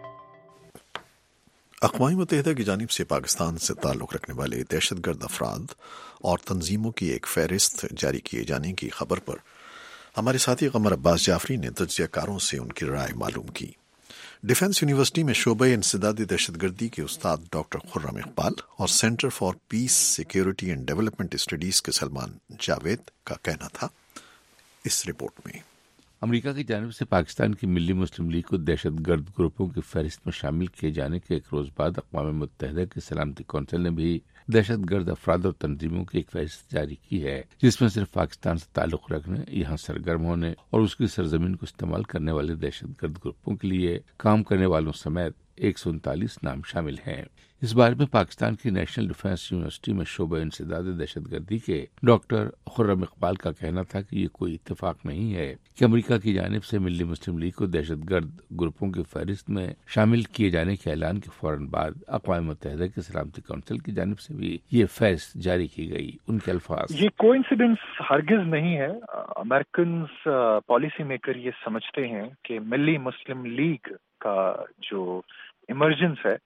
اقوام متحدہ کی جانب سے پاکستان سے تعلق رکھنے والے دہشت گرد افراد اور تنظیموں کی ایک فہرست جاری کیے جانے کی خبر پر ہمارے ساتھی قمر عباس جعفری نے تجزیہ کاروں سے ان کی رائے معلوم کی. ڈیفنس یونیورسٹی میں شعبہ انسدادی دہشت گردی کے استاد ڈاکٹر خرم اقبال اور Center for Peace Security and Development Studies کے سلمان جاوید کا کہنا تھا. اس رپورٹ میں امریکہ کی جانب سے پاکستان کی ملی مسلم لیگ کو دہشت گرد گروپوں کی فہرست میں شامل کیے جانے کے ایک روز بعد اقوام متحدہ کی سلامتی کونسل نے بھی دہشت گرد افراد اور تنظیموں کی ایک فہرست جاری کی ہے جس میں صرف پاکستان سے تعلق رکھنے، یہاں سرگرم ہونے اور اس کی سرزمین کو استعمال کرنے والے دہشت گرد گروپوں کے لیے کام کرنے والوں سمیت 139 نام شامل ہیں. اس بارے میں پاکستان کی نیشنل ڈیفنس یونیورسٹی میں شعبہ انسداد دہشت گردی کے ڈاکٹر خرم اقبال کا کہنا تھا کہ یہ کوئی اتفاق نہیں ہے کہ امریکہ کی جانب سے ملی مسلم لیگ کو دہشت گرد گروپوں کی فہرست میں شامل کیے جانے کے اعلان کے فوراً بعد اقوام متحدہ کی سلامتی کونسل کی جانب سے بھی یہ فہرست جاری کی گئی. ان کے الفاظ: یہ کوئنسیڈنس ہرگز نہیں ہے. امریکنز پالیسی میکر یہ سمجھتے ہیں کہ ملی مسلم لیگ کا جو ایمرجنس ہے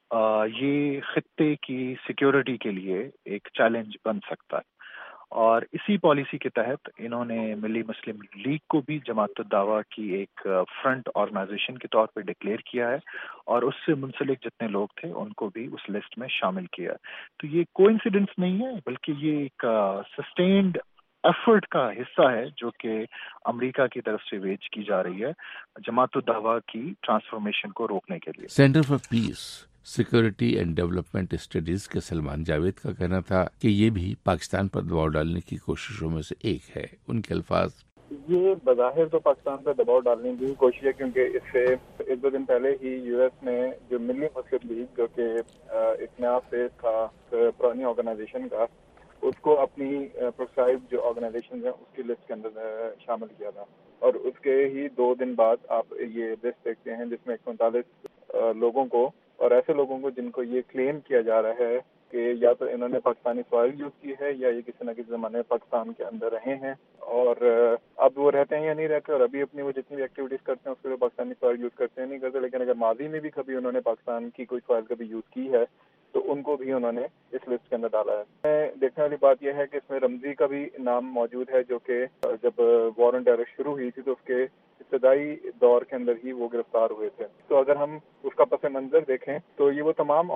یہ خطے کی سیکیورٹی کے لیے ایک چیلنج بن سکتا ہے، اور اسی پالیسی کے تحت انہوں نے ملی مسلم لیگ کو بھی جماعت الدعوہ کی ایک فرنٹ آرگنائزیشن کے طور پہ ڈکلیئر کیا ہے، اور اس سے منسلک جتنے لوگ تھے ان کو بھی اس لسٹ میں شامل کیا ہے۔ تو یہ کوئنسیڈنس نہیں ہے، بلکہ یہ ایک سسٹینڈ ایفرٹ کا حصہ ہے جو کہ امریکہ کی طرف سے ویج کی جا رہی ہے جماعت الدعوہ کی ٹرانسفارمیشن کو روکنے کے لیے۔ Center for Peace, Security and Development Studies کے سلمان جاوید کا کہنا تھا کہ یہ بھی پاکستان پر دباؤ ڈالنے کی کوششوں میں سے ایک ہے۔ ان کے الفاظ: یہ بظاہر تو پاکستان پر دباؤ ڈالنے کی کوشش ہے، کیونکہ اس سے ایک دو دن پہلے ہی یو ایس نے جو ملی مسلم لیگ جو کہ ایک نیا فیز تھا پرانی آرگنائزیشن کا، اس کو اپنی پرسکرائب جو آرگنائزیشن ہیں اس کی لسٹ کے اندر شامل کیا تھا، اور اس کے ہی 2 دن بعد آپ یہ لسٹ دیکھتے ہیں جس میں 139 لوگوں کو، اور ایسے لوگوں کو جن کو یہ کلیم کیا جا رہا ہے کہ یا تو انہوں نے پاکستانی سوائل یوز کی ہے یا یہ کسی نہ کسی زمانے میں پاکستان کے اندر رہے ہیں، اور اب وہ رہتے ہیں یا نہیں رہتے، اور ابھی اپنی وہ جتنی بھی ایکٹیویٹیز کرتے ہیں اس کے لیے پاکستانی سوائل یوز کرتے ہیں نہیں کرتے، لیکن اگر ماضی میں بھی کبھی انہوں نے پاکستان کی کوئی سوائل کبھی یوز کی ہے تو ان کو بھی انہوں نے اس لسٹ کے اندر ڈالا ہے۔ دیکھنے والی بات یہ ہے کہ اس میں رمزی کا بھی نام موجود ہے، جو کہ جب وارنٹ ارسٹ شروع ہوئی تھی تو اس کے ابتدائی دور کے اندر ہی وہ گرفتار ہوئے تھے۔ تو اگر ہم اس کا پس منظر دیکھیں تو یہ وہ تمام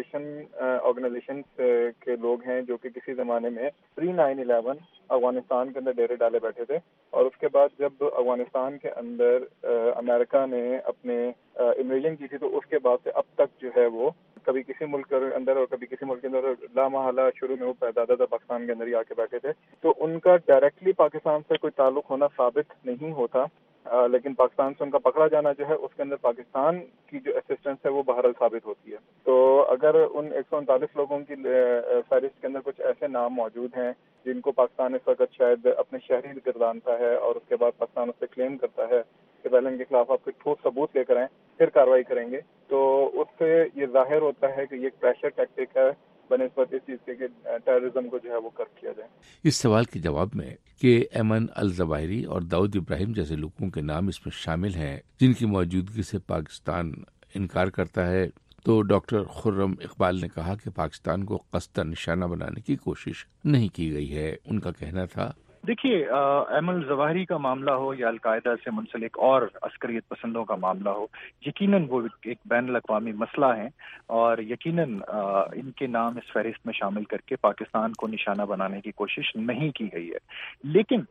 آرگنائزیشن کے لوگ ہیں جو کہ کسی زمانے میں پری 9/11 افغانستان کے اندر ڈیرے ڈالے بیٹھے تھے، اور اس کے بعد جب افغانستان کے اندر امریکہ نے اپنے انویژن کی تھی تو اس کے بعد سے اب تک جو ہے وہ کبھی کسی ملک کے اندر اور کبھی کسی ملک کے اندر لامحالہ شروع میں وہ پیدا تھا پاکستان کے اندر ہی آ کے بیٹھے تھے، تو ان کا ڈائریکٹلی پاکستان سے کوئی تعلق ہونا ثابت نہیں ہوتا، لیکن پاکستان سے ان کا پکڑا جانا جو ہے اس کے اندر پاکستان کی جو اسسٹنس ہے وہ بہرحال ثابت ہوتی ہے۔ تو اگر ان 139 لوگوں کی فہرست کے اندر کچھ ایسے نام موجود ہیں جن کو پاکستان اس وقت شاید اپنے شہری گردانتا ہے اور اس کے بعد پاکستان اس سے کلیم کرتا ہے کہ پہلے ان کے خلاف آپ کوئی ٹھوس ثبوت لے کر آئیں پھر کارروائی کریں گے، تو اس سے یہ ظاہر ہوتا ہے کہ یہ ایک پریشر ٹیکٹک ہے بنسبت اس چیز کے کہ ٹیررزم کو جو ہے وہ کر کیا جائے۔ اس سوال کے جواب میں کہ ایمن الظواہری اور داؤد ابراہیم جیسے لوگوں کے نام اس میں شامل ہیں جن کی موجودگی سے پاکستان انکار کرتا ہے، تو ڈاکٹر خرم اقبال نے کہا کہ پاکستان کو قصداً نشانہ بنانے کی کوشش نہیں کی گئی ہے۔ ان کا کہنا تھا: دیکھیے، ایمن الظواہری کا معاملہ ہو یا القاعدہ سے منسلک اور عسکریت پسندوں کا معاملہ ہو، یقیناً وہ ایک بین الاقوامی مسئلہ ہے، اور یقیناً ان کے نام اس فہرست میں شامل کر کے پاکستان کو نشانہ بنانے کی کوشش نہیں کی گئی ہے، لیکن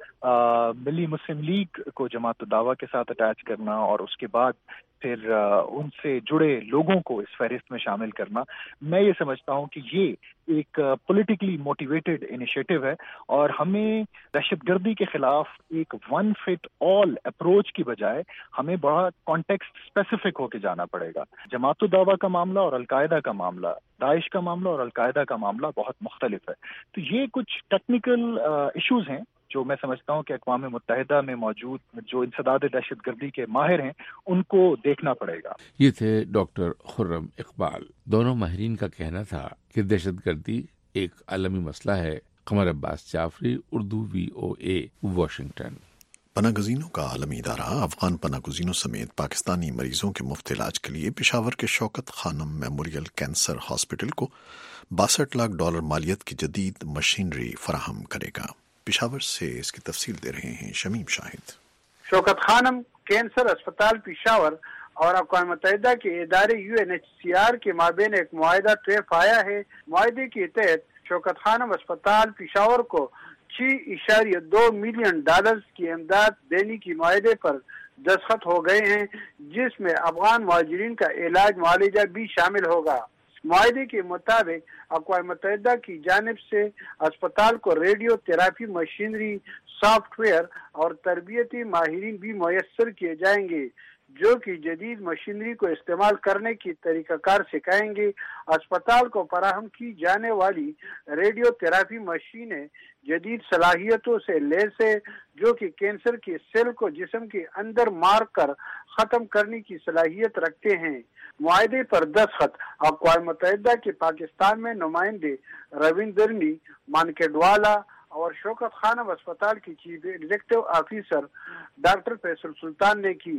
ملی مسلم لیگ کو جماعت الدعوہ کے ساتھ اٹیچ کرنا اور اس کے بعد پھر ان سے جڑے لوگوں کو اس فہرست میں شامل کرنا، میں یہ سمجھتا ہوں کہ یہ ایک پولیٹیکلی موٹیویٹڈ انیشیٹو ہے، اور ہمیں دہشت گردی کے خلاف ایک ون فٹ آل اپروچ کی بجائے ہمیں بڑا کانٹیکسٹ اسپیسیفک ہو کے جانا پڑے گا۔ جماعت الدعوہ کا معاملہ اور القاعدہ کا معاملہ، داعش کا معاملہ اور القاعدہ کا معاملہ بہت مختلف ہے، تو یہ کچھ ٹیکنیکل ایشوز ہیں جو میں سمجھتا ہوں کہ اقوام متحدہ میں موجود جو انسداد دہشت گردی کے ماہر ہیں ان کو دیکھنا پڑے گا۔ یہ تھے ڈاکٹر خرم اقبال۔ دونوں ماہرین کا کہنا تھا کہ دہشت گردی ایک عالمی مسئلہ ہے۔ Qamar Abbas Jafri, Urdu VOA، Washington. پناہ گزینوں کا عالمی ادارہ افغان پناہ گزینوں سمیت پاکستانی مریضوں کے مفت علاج کے لیے پشاور کے شوکت خانم میموریل کینسر ہاسپٹل کو $62 لاکھ مالیت کی جدید مشینری فراہم کرے گا۔ پشاور سے اس کی تفصیل دے رہے ہیں شمیم شاہد۔ شوکت خانم کینسر اسپتال پشاور اور اقوام متحدہ کے ادارے UNHCR کے مابین ایک معاہدہ طے پایا ہے۔ معاہدے کے تحت شوکت خانم اسپتال پشاور کو $6.2 ملین کی امداد دینے کی معاہدے پر دستخط ہو گئے ہیں، جس میں افغان مہاجرین کا علاج معالجہ بھی شامل ہوگا۔ معاہدے کے مطابق اقوام متحدہ کی جانب سے اسپتال کو radiotherapy machinery, software اور تربیتی ماہرین بھی میسر کیے جائیں گے جو کہ جدید مشینری کو استعمال کرنے کی طریقہ کار سکھائیں گے۔ اسپتال کو فراہم کی جانے والی ریڈیو تھراپی مشینیں جدید صلاحیتوں سے لیس ہے جو کہ کینسر کے سیل کو جسم کے اندر مار کر ختم کرنے کی صلاحیت رکھتے ہیں۔ معاہدے پر دستخط اقوام متحدہ کے پاکستان میں نمائندے رویندرنی مانکیڈوالا اور شوکت خانم اسپتال کی chief executive officer doctor Faisal Sultan نے کی۔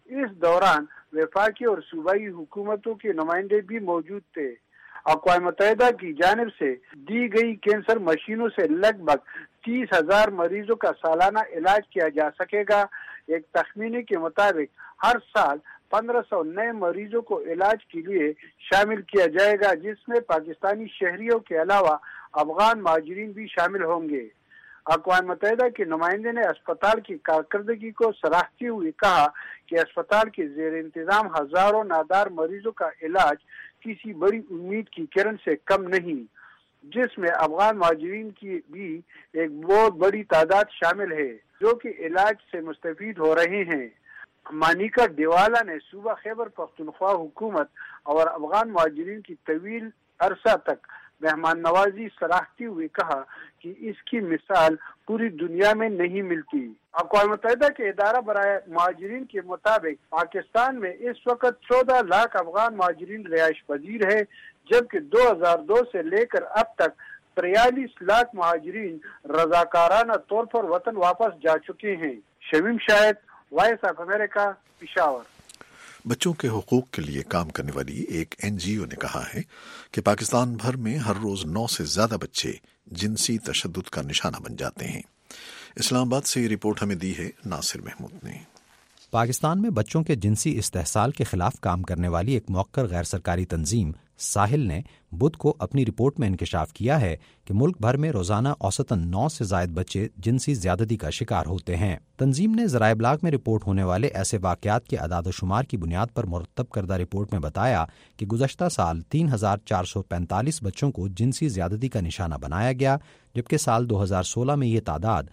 इस दौरान वफाकी और सूबाई हुकूमतों के नुमाइंदे भी मौजूद थे। अक़वाम मुत्तहिदा की जानिब से दी गई कैंसर मशीनों से लगभग 30,000 मरीजों का सालाना इलाज किया जा सकेगा। एक तखमीने के मुताबिक हर साल 1500 नए मरीजों को इलाज के लिए शामिल किया जाएगा, जिसमें पाकिस्तानी शहरियों के अलावा अफगान महाजिरीन भी शामिल होंगे। अक़वाम मुत्तहिदा के नुमाइंदे ने अस्पताल की कारकर्दगी को सराहते हुए कहा कि अस्पताल के जेर इंतजाम हजारों नादार मरीजों का इलाज किसी बड़ी उम्मीद की किरण से कम नहीं, जिसमें अफगान महाजिरीन की भी एक बहुत बड़ी तादाद शामिल है जो कि इलाज से मुस्तफीद हो रहे हैं। मानिका दिवाला ने सूबा खैबर पख्तूनख्वा हुकूमत और अफगान महाजिरीन की तवील अरसा तक मेहमान नवाजी सराहते हुए कहा कि इसकी मिसाल पूरी दुनिया में नहीं मिलती। अक़वाम मुत्तहिदा के इदारा बराए महाजिरीन के मुताबिक पाकिस्तान में इस वक्त 14 लाख अफगान महाजिरीन रिहाइश पजीर है, जबकि 2002 से लेकर अब तक 43 लाख महाजिरीन रजाकाराना तौर पर वतन वापस जा चुके हैं। Shamim Shahid, Voice of America, Peshawar. बच्चों के हुकूक के लिए काम करने वाली एक NGO ने कहा है कि पाकिस्तान भर में हर रोज 9 से ज्यादा बच्चे जिनसी तशद्दुद का निशाना बन जाते हैं। इस्लामाबाद से ये रिपोर्ट हमें दी है नासिर महमूद ने। पाकिस्तान में बच्चों के जिनसी इस्तेहसाल के खिलाफ काम करने वाली एक मौक्कर गैर सरकारी तंजीम साहिल ने बुध को अपनी रिपोर्ट में इंकशाफ किया है कि मुल्क भर में रोजाना औसतन 9 से जायद बच्चे जिनसी ज्यादती का शिकार होते हैं। तंजीम ने ज़राए इब्लाग में रिपोर्ट होने वाले ऐसे वाक़यात के अदाद शुमार की बुनियाद पर मुरतब करदा रिपोर्ट में बताया कि गुज़श्ता साल 3,445 बच्चों को जिनसी ज्यादती का निशाना बनाया गया, जबकि साल 2016 में ये तादाद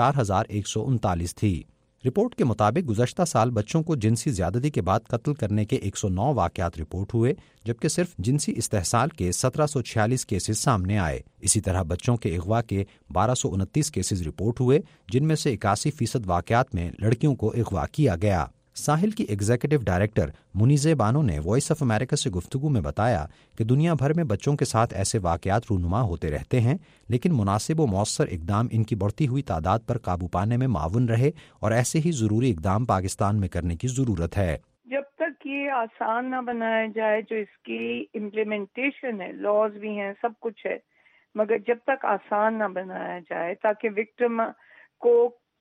4,139 थी। रिपोर्ट के मुताबिक गुज़श्ता साल बच्चों को जिनसी ज्यादती के बाद कत्ल करने के 109 वाक़यात रिपोर्ट हुए, जबकि सिर्फ जिनसी इस्तेहसाल के 1746 केसेस सामने आए। इसी तरह बच्चों के अगवा के 1229 केसेस रिपोर्ट हुए, जिनमें से 81% वाक़यात में लड़कियों को अगवा किया गया। साहिल की एग्जीक्यूटिव डायरेक्टर मुनीज़े बानो ने वॉइस ऑफ अमेरिका से गुफ्तगू में बताया कि दुनिया भर में बच्चों के साथ ऐसे वाक़यात रूनुमा होते रहते हैं, लेकिन मुनासिब व मौसर इक़दाम इनकी बढ़ती हुई तादाद पर काबू पाने में मावन रहे और ऐसे ही ज़रूरी इक़दाम पाकिस्तान में करने की ज़रूरत है। जब तक ये आसान ना बनाया जाए, जो इसकी इम्प्लीमेंटेशन है, लॉज भी हैं, सब कुछ है, मगर जब तक आसान ना बनाया जाए ताकि विक्टिम को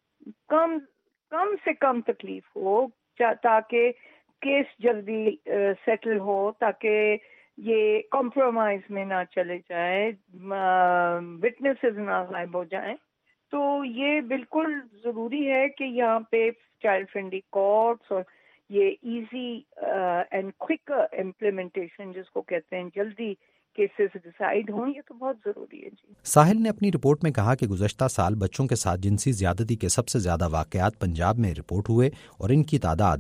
कम से कम तकलीफ हो, ताकि केस जल्दी सेटल हो, ताकि ये कॉम्प्रोमाइज में ना चले जाए, विटनेसेस ना गायब हो जाएं, तो ये बिल्कुल ज़रूरी है कि यहाँ पे चाइल्ड फ्रेंडली कोर्ट्स और ये इजी एंड क्विक इम्प्लीमेंटेशन जिसको कहते हैं, जल्दी केसेस डिसाइड हों, ये तो बहुत ज़रूरी है जी। साहिल ने अपनी रिपोर्ट में कहा कि गुज़श्ता साल बच्चों के साथ जिनसी ज्यादती के सबसे ज़्यादा वाक़यात पंजाब में रिपोर्ट हुए और इनकी तादाद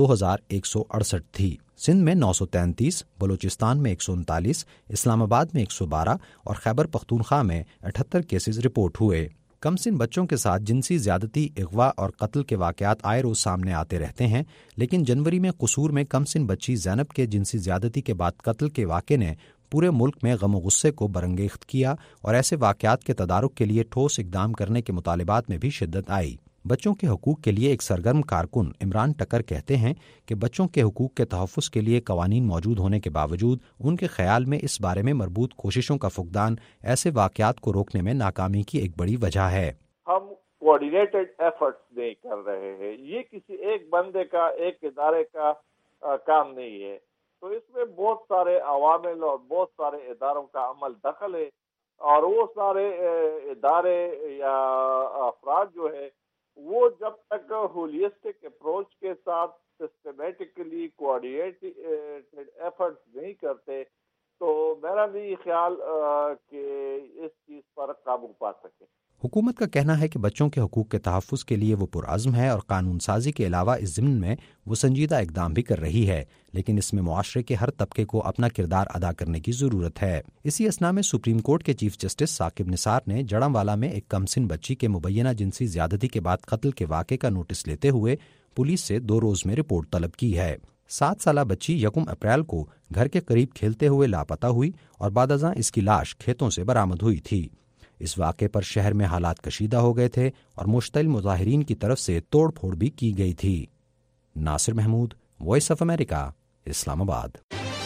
2,168 थी। सिंध में 933, बलूचिस्तान में 139, इस्लामाबाद में 112 और खैबर पख्तूनख्वा में 78 केसेस रिपोर्ट हुए। कमसिन बच्चों के साथ जिनसी ज्यादती, अगवा और कत्ल के वाक़यात आए रोज सामने आते रहते हैं, लेकिन जनवरी में कसूर में कमसिन बच्ची ज़ैनब के जिनसी ज्यादती के बाद कत्ल के वाक़े ने पूरे मुल्क में गम गुस्से को बरंगेख्त किया और ऐसे वाक़यात के तदारुक के लिए ठोस इक़दाम करने के मुतालिबात में भी शिद्दत आई। बच्चों के हुकूक के लिए एक सरगर्म कारकुन इमरान टकर कहते हैं कि बच्चों के हुकूक के तहफ़्फ़ुज़ के लिए कवानीन मौजूद होने के बावजूद उनके ख्याल में इस बारे में मरबूत कोशिशों का फुकदान ऐसे वाक़यात को रोकने में नाकामी की एक बड़ी वजह है। हम कोऑर्डिनेटेड एफर्ट्स नहीं कर रहे हैं, ये किसी एक बंदे का, एक इदारे का काम नहीं है, तो इसमें बहुत सारे अवामिल और बहुत सारे इदारों का अमल दखल है, और वो सारे इदारे या अफराद जो है वो जब तक होलिस्टिक अप्रोच के साथ सिस्टमेटिकली कोऑर्डिनेटेड एफर्ट्स नहीं करते, तो मेरा नहीं ख्याल कि इस चीज़ पर काबू पा सके। हुकूमत का कहना है कि बच्चों के हुकूक के तहफ़्फ़ुज़ के लिए वो पुरअज़्म है और कानून साजी के अलावा इस ज़िम्न में वो संजीदा इक़दाम भी कर रही है, लेकिन इसमें मुआशरे के हर तबके को अपना किरदार अदा करने की ज़रूरत है। इसी असना में सुप्रीम कोर्ट के चीफ जस्टिस साकिब निसार ने जड़ांवाला में एक कमसिन बच्ची के मुबैना जिनसी ज्यादती के बाद कत्ल के वाक़े का नोटिस लेते हुए पुलिस से 2 रोज़ में रिपोर्ट तलब की है। 7 साला बच्ची 1 अप्रैल को घर के करीब खेलते हुए लापता हुई और बादअज़ां इसकी लाश खेतों से बरामद हुई थी। इस वाक़े पर शहर में हालात कशीदा हो गए थे और मुश्तइल मुज़ाहिरीन की तरफ से तोड़ फोड़ भी की गई थी। Nasir Mahmood, Voice of America, Islamabad.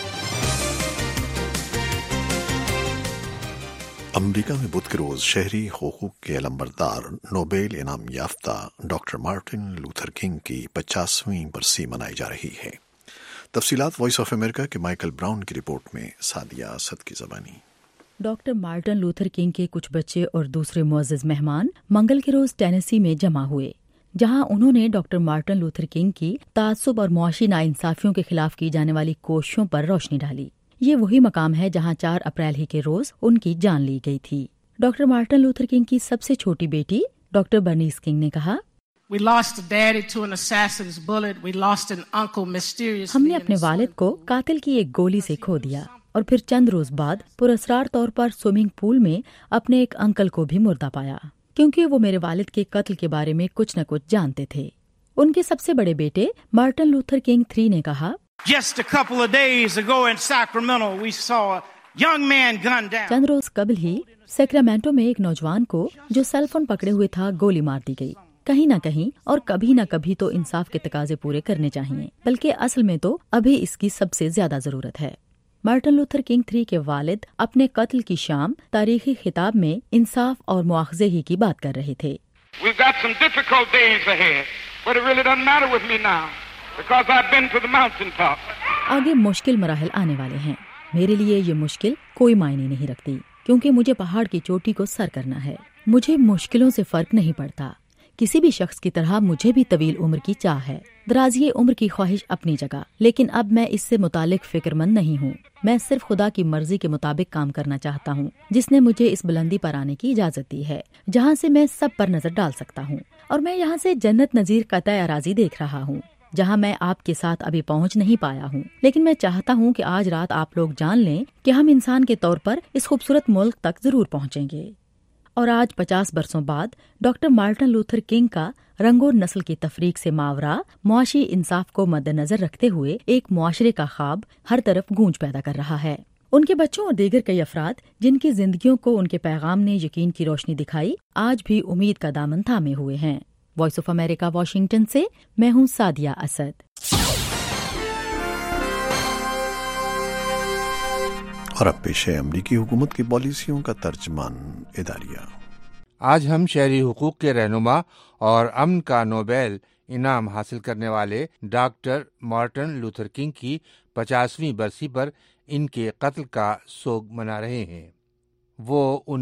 America में बुध के रोज शहरी हुकूक के अलंबरदार नोबेल इनाम याफ्ता डॉक्टर मार्टिन लूथर किंग की 50वीं बरसी मनाई जा रही है। तफसीलात वॉइस ऑफ अमेरिका के माइकल ब्राउन की रिपोर्ट में सादिया असद की ज़बानी। डॉक्टर मार्टिन लूथर किंग के कुछ बच्चे और दूसरे मुअज़्ज़ज़ मेहमान मंगल के रोज टेनेसी में जमा हुए, जहां उन्होंने डॉक्टर मार्टिन लूथर किंग की ताज्जुब और मुआशी नाइंसाफियों के खिलाफ की जाने वाली कोशिशों पर रोशनी डाली। ये वही मकाम है जहां 4 अप्रैल ही के रोज उनकी जान ली गई थी। डॉक्टर मार्टिन लूथर किंग की सबसे छोटी बेटी डॉक्टर बर्नीस किंग ने कहा, हमने अपने वालिद को कातिल की एक गोली से खो दिया और फिर चंद रोज बाद पुरस्कार तौर पर स्विमिंग पूल में अपने एक अंकल को भी मुर्दा पाया, क्योंकि वो मेरे वालिद के कत्ल के बारे में कुछ न कुछ जानते थे। उनके सबसे बड़े बेटे मार्टिन लूथर किंग 3 ने कहा, चंद रोज कबल ही सैक्रामेंटो में एक नौजवान को जो सेल फोन पकड़े हुए था गोली मार दी गई। कहीं न कहीं और कभी न कभी तो इंसाफ के तकाजे पूरे करने चाहिए, बल्कि असल में तो अभी इसकी सबसे ज्यादा जरूरत है। मार्टिन लूथर किंग 3 के वालिद अपने कत्ल की शाम तारीखी खिताब में इंसाफ और मुआवजे ही की बात कर रहे थे। आगे मुश्किल मराहल आने वाले हैं। मेरे लिए ये मुश्किल कोई मायने नहीं रखती, क्योंकि मुझे पहाड़ की चोटी को सर करना है। मुझे मुश्किलों से फर्क नहीं पड़ता। किसी भी शख्स की तरह मुझे भी तवील उम्र की चाह है, दराज़ी उम्र की ख्वाहिश अपनी जगह, लेकिन अब मैं इससे मुतालिक फिक्रमंद नहीं हूँ। मैं सिर्फ खुदा की मर्जी के मुताबिक काम करना चाहता हूँ, जिसने मुझे इस बुलंदी पर आने की इजाजत दी है, जहाँ से मैं सब पर नजर डाल सकता हूँ। और मैं यहाँ से जन्नत नजीर कतई अराजी देख रहा हूँ, जहाँ मैं आपके साथ अभी पहुँच नहीं पाया हूँ। लेकिन मैं चाहता हूँ कि आज रात आप लोग जान लें कि हम इंसान के तौर पर इस खूबसूरत मुल्क तक जरूर पहुँचेंगे। और आज 50 बरसों बाद डॉक्टर मार्टिन लूथर किंग का रंगो नस्ल की तफरीक से मावरा मुआशी इंसाफ को मद्देनजर रखते हुए एक मुआशरे का ख्वाब हर तरफ गूंज पैदा कर रहा है। उनके बच्चों और दीगर कई अफराद जिनकी जिंदगियों को उनके पैगाम ने यकीन की रोशनी दिखाई, आज भी उम्मीद का दामन थामे हुए हैं। वॉइस ऑफ अमेरिका वाशिंगटन से मैं हूँ सादिया असद। और अब पेश है अमरीकी हुकूमत की पॉलिसियों का तर्जमान इदारिया। आज हम शहरी हुकूक के रहनुमा और अमन का नोबेल इनाम हासिल करने वाले डॉक्टर मार्टिन लूथर किंग की 50वीं बरसी पर इनके कत्ल का सोग मना रहे हैं। वो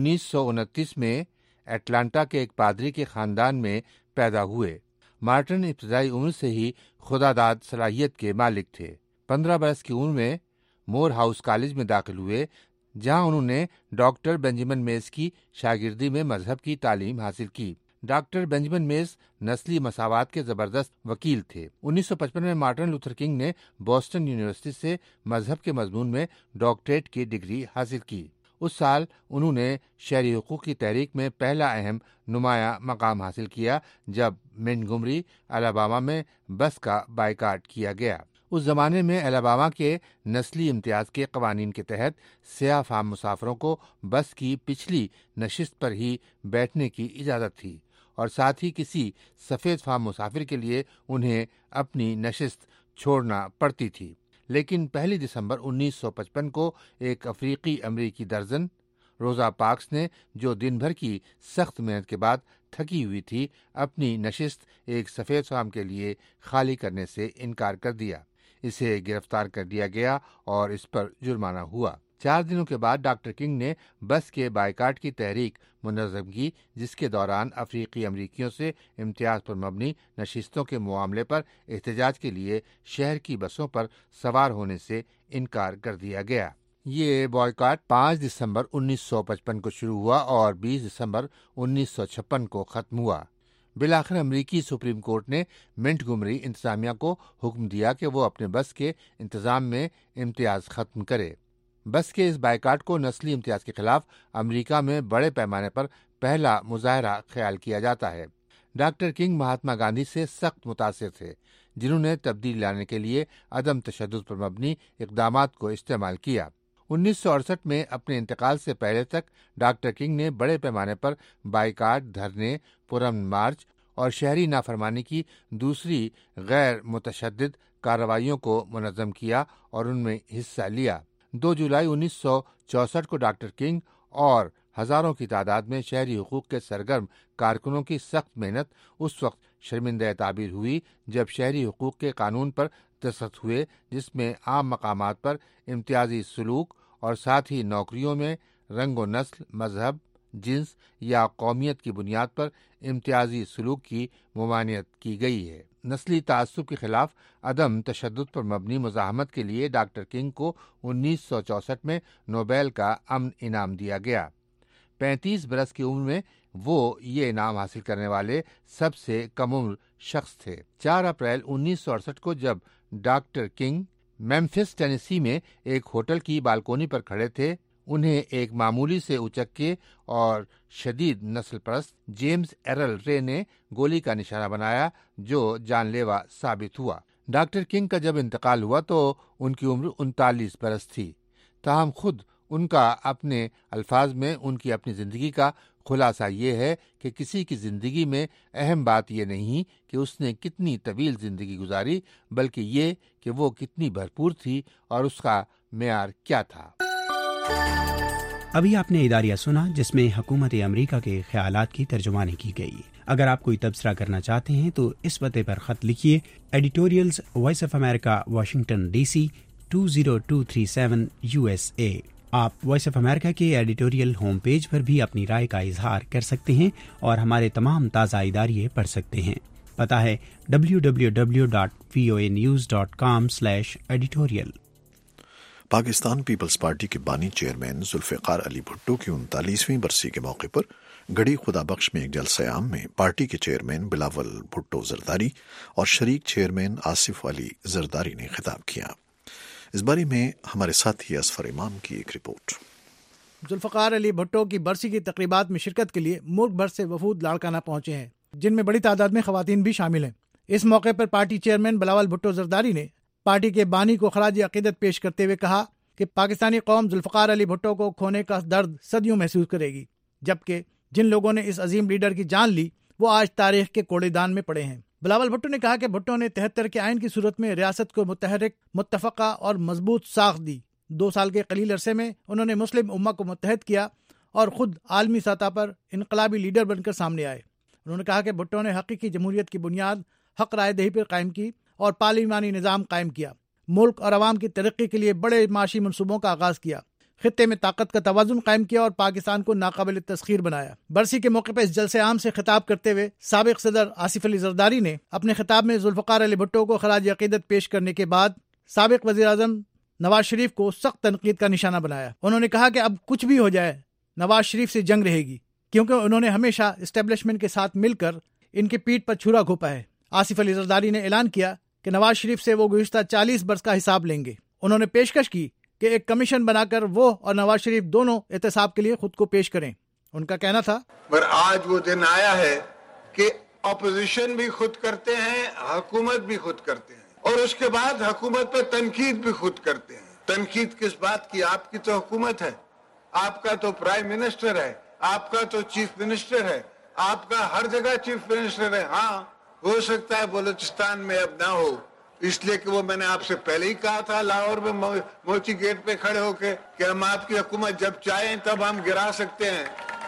1929 में एटलांटा के एक पादरी के खानदान में पैदा हुए। मार्टिन इब्तदाई उम्र से ही खुदादाद सलाहियत के मालिक थे। 15 बरस की उम्र में मोर हाउस कॉलेज में दाखिल हुए, जहां उन्होंने डॉक्टर बेंजामिन मेज की शागिर्दी में मजहब की तालीम हासिल की। डॉक्टर बेंजामिन मेज नस्ली मसावात के जबरदस्त वकील थे। 1955 में मार्टिन लूथर किंग ने बोस्टन यूनिवर्सिटी से मजहब के मजमून में डॉक्टरेट की डिग्री हासिल की। उस साल उन्होंने शहरी हुकूक की तहरीक में पहला अहम नुमाया मकाम हासिल किया, जब मोंटगोमरी अलाबामा में बस का बाइकाट किया गया। उस जमाने में अलाबामा के नस्ली इम्तियाज के कवानीन के तहत सियाह फाम मुसाफिरों को बस की पिछली नशिस्त पर ही बैठने की इजाज़त थी, और साथ ही किसी सफ़ेद फाम मुसाफिर के लिए उन्हें अपनी नशिस्त छोड़ना पड़ती थी। लेकिन 1 दिसंबर 1955 को एक अफ्रीकी अमरीकी दर्जन रोज़ा पार्क्स ने, जो दिन भर की सख्त मेहनत के बाद थकी हुई थी, अपनी नशिस्त एक सफ़ेद फाम के लिए खाली करने से इनकार कर दिया। इसे गिरफ्तार कर दिया गया और इस पर जुर्माना हुआ। 4 दिनों के बाद डॉक्टर किंग ने बस के बाइकाट की तहरीक मुनज़्ज़म की, जिसके दौरान अफ्रीकी अमरीकियों से इम्तियाज पर मबनी नशिस्तों के मामले पर एहतजाज के लिए शहर की बसों पर सवार होने से इनकार कर दिया गया। ये बॉयकाट 5 दिसंबर 1955 को शुरू हुआ और 20 दिसंबर 1956 को ख़त्म हुआ। बिलाखिर अमरीकी सुप्रीम कोर्ट ने मोंटगोमरी इंतजामिया को हुक्म दिया कि वो अपने बस के इंतजाम में इम्तियाज ख़त्म करे। बस के इस बाइकाट को नस्ली इम्तियाज के खिलाफ अमरीका में बड़े पैमाने पर पहला मुजाहरा ख्याल किया जाता है। डॉक्टर किंग महात्मा गांधी से सख्त मुतासिर थे, जिन्होंने तब्दीली लाने के लिए अदम तशद्दुद पर मबनी इक़दामात को इस्तेमाल किया। 1968 में अपने इंतकाल से पहले तक डॉक्टर किंग ने बड़े पैमाने पर बाइकाट, धरने, पुरअमन मार्च اور شہری نافرمانی کی دوسری غیر متشدد کارروائیوں کو منظم کیا اور ان میں حصہ لیا۔ 2 جولائی 1964 کو ڈاکٹر کنگ اور ہزاروں کی تعداد میں شہری حقوق کے سرگرم کارکنوں کی سخت محنت اس وقت شرمندہ تعبیر ہوئی جب شہری حقوق کے قانون پر دستخط ہوئے، جس میں عام مقامات پر امتیازی سلوک اور ساتھ ہی نوکریوں میں رنگ و نسل، مذہب، جنس یا قومیت کی بنیاد پر امتیازی سلوک کی ممانعت کی گئی ہے۔ نسلی تعصب کے خلاف عدم تشدد پر مبنی مزاحمت کے لیے ڈاکٹر کنگ کو 1964 میں نوبیل کا امن انعام دیا گیا۔ 35 برس کی عمر میں وہ یہ انعام حاصل کرنے والے سب سے کم عمر شخص تھے۔ 4 اپریل 1968 کو جب ڈاکٹر کنگ میمفس ٹینیسی میں ایک ہوٹل کی بالکونی پر کھڑے تھے، انہیں ایک معمولی سے اچکے اور شدید نسل پرست جیمز ایرل رے نے گولی کا نشانہ بنایا جو جان لیوا ثابت ہوا۔ ڈاکٹر کنگ کا جب انتقال ہوا تو ان کی عمر 39 برس تھی، تاہم خود ان کا اپنے الفاظ میں ان کی اپنی زندگی کا خلاصہ یہ ہے کہ کسی کی زندگی میں اہم بات یہ نہیں کہ اس نے کتنی طویل زندگی گزاری، بلکہ یہ کہ وہ کتنی بھرپور تھی اور اس کا معیار کیا تھا۔ ابھی آپ نے اداریہ سنا جس میں حکومت امریکہ کے خیالات کی ترجمانی کی گئی۔ اگر آپ کوئی تبصرہ کرنا چاہتے ہیں تو اس پتے پر خط لکھیے، editorials voice of America, Washington D C 20237 USA۔ آپ وائس آف امریکہ کے ایڈیٹوریل ہوم پیج پر بھی اپنی رائے کا اظہار کر سکتے ہیں اور ہمارے تمام تازہ اداریے پڑھ سکتے ہیں۔ پتہ ہے www.voanews.com/editorial۔ پاکستان پیپلز پارٹی کے بانی چیئرمین ذوالفقار علی بھٹو کی 39ویں برسی کے موقع پر گڑھی خدا بخش میں ایک جلسہ عام میں پارٹی کے چیئرمین بلاول بھٹو زرداری اور شریک چیئرمین آصف علی زرداری نے خطاب کیا۔ اس بارے میں ہمارے ساتھی اصفر امام کی ایک رپورٹ۔ ذوالفقار علی بھٹو کی برسی کی تقریبات میں شرکت کے لیے ملک بھر سے وفود لاڑکانہ پہنچے ہیں، جن میں بڑی تعداد میں خواتین بھی شامل ہیں۔ اس موقع پر پارٹی چیئرمین بلاول بھٹو زرداری نے پارٹی کے بانی کو خراج عقیدت پیش کرتے ہوئے کہا کہ پاکستانی قوم ذوالفقار علی بھٹو کو کھونے کا درد صدیوں محسوس کرے گی، جبکہ جن لوگوں نے اس عظیم لیڈر کی جان لی وہ آج تاریخ کے کوڑے دان میں پڑے ہیں۔ بلاول بھٹو نے کہا کہ بھٹو نے 73 کے آئین کی صورت میں ریاست کو متحرک، متفقہ اور مضبوط ساخت دی۔ 2 سال کے قلیل عرصے میں انہوں نے مسلم امہ کو متحد کیا اور خود عالمی سطح پر انقلابی لیڈر بن کر سامنے آئے۔ انہوں نے کہا کہ بھٹو نے حقیقی جمہوریت کی بنیاد حق رائے دہی پر قائم کی اور پارلیمانی نظام قائم کیا، ملک اور عوام کی ترقی کے لیے بڑے معاشی منصوبوں کا آغاز کیا، خطے میں طاقت کا توازن قائم کیا اور پاکستان کو ناقابل تسخیر بنایا۔ برسی کے موقع پر اس جلسے عام سے خطاب کرتے ہوئے سابق صدر آصف علی زرداری نے اپنے خطاب میں ذوالفقار علی بھٹو کو خراج عقیدت پیش کرنے کے بعد سابق وزیر اعظم نواز شریف کو سخت تنقید کا نشانہ بنایا۔ انہوں نے کہا کہ اب کچھ بھی ہو جائے نواز شریف سے جنگ رہے گی، کیونکہ انہوں نے ہمیشہ اسٹیبلشمنٹ کے ساتھ مل کر ان کی پیٹھ پر چھرا گھونپا ہے۔ آصف علی زرداری نے اعلان کیا کہ نواز شریف سے وہ گزشتہ 40 برس کا حساب لیں گے۔ انہوں نے پیشکش کی کہ ایک کمیشن بنا کر وہ اور نواز شریف دونوں احتساب کے لیے خود کو پیش کریں۔ ان کا کہنا تھا، پر آج وہ دن آیا ہے کہ اپوزیشن بھی خود کرتے ہیں، حکومت بھی خود کرتے ہیں، اور اس کے بعد حکومت پہ تنقید بھی خود کرتے ہیں۔ تنقید کس بات کی؟ آپ کی تو حکومت ہے، آپ کا تو پرائم منسٹر ہے، آپ کا تو چیف منسٹر ہے، آپ کا ہر جگہ چیف منسٹر ہے۔ ہاں ہو سکتا ہے بلوچستان میں اب نہ ہو، اس لیے کہ وہ میں نے آپ سے پہلے ہی کہا تھا لاہور میں موچی گیٹ پہ کھڑے ہو کے کہ ہم آپ کی حکومت جب چاہیں تب ہم گرا سکتے ہیں۔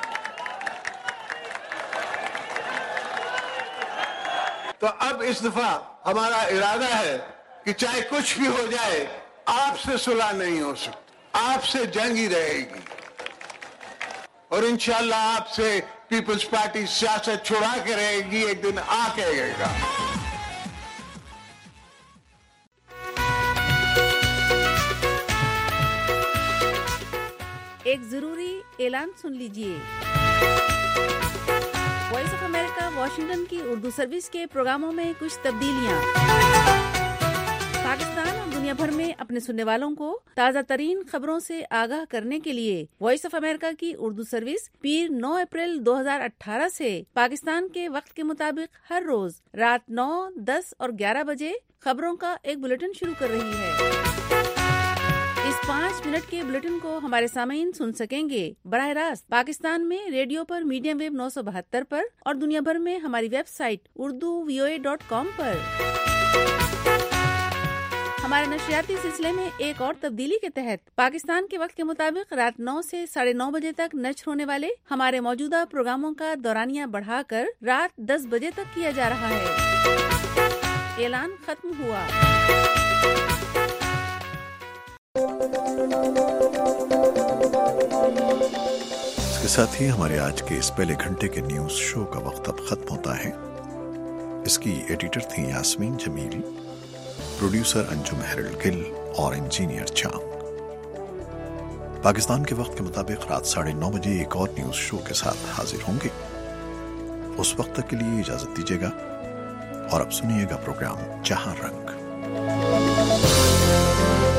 تو اب اس دفعہ ہمارا ارادہ ہے کہ چاہے کچھ بھی ہو جائے آپ سے صلح نہیں ہو سکتی، آپ سے جنگ ہی رہے گی، اور انشاءاللہ آپ سے پیپلز پارٹی سیاست چھڑا کے رہے گی، ایک دن آ کے رہے گا۔ ایک ضروری اعلان سن لیجئے۔ وائس آف امریکہ واشنگٹن کی اردو سروس کے پروگراموں میں کچھ تبدیلیاں۔ پاکستان اور دنیا بھر میں اپنے سننے والوں کو تازہ ترین خبروں سے آگاہ کرنے کے لیے وائس آف امریکہ کی اردو سروس پیر 9 اپریل 2018 سے پاکستان کے وقت کے مطابق ہر روز رات 9، 10 اور 11 بجے خبروں کا ایک بلیٹن شروع کر رہی ہے۔ اس 5 منٹ کے بلیٹن کو ہمارے سامعین سن سکیں گے براہ راست پاکستان میں ریڈیو پر میڈیم ویو 972 پر اور دنیا بھر میں ہماری ویب سائٹ urduvoa.com پر۔ ہمارے نشریاتی سلسلے میں ایک اور تبدیلی کے تحت پاکستان کے وقت کے مطابق رات 9 سے 9:30 بجے تک نشر ہونے والے ہمارے موجودہ پروگراموں کا دورانیہ بڑھا کر رات 10 بجے تک کیا جا رہا ہے۔ اعلان ختم ہوا۔ اس کے ساتھ ہی ہمارے آج کے اس پہلے گھنٹے کے نیوز شو کا وقت اب ختم ہوتا ہے۔ اس کی ایڈیٹر تھی یاسمین جمیل، پروڈیوسر انجم ہیرل گل اور انجینئر چانگ۔ پاکستان کے وقت کے مطابق رات 9:30 بجے ایک اور نیوز شو کے ساتھ حاضر ہوں گے۔ اس وقت تک کے لیے اجازت دیجیے گا اور اب سنیے گا پروگرام جہاں رنگ۔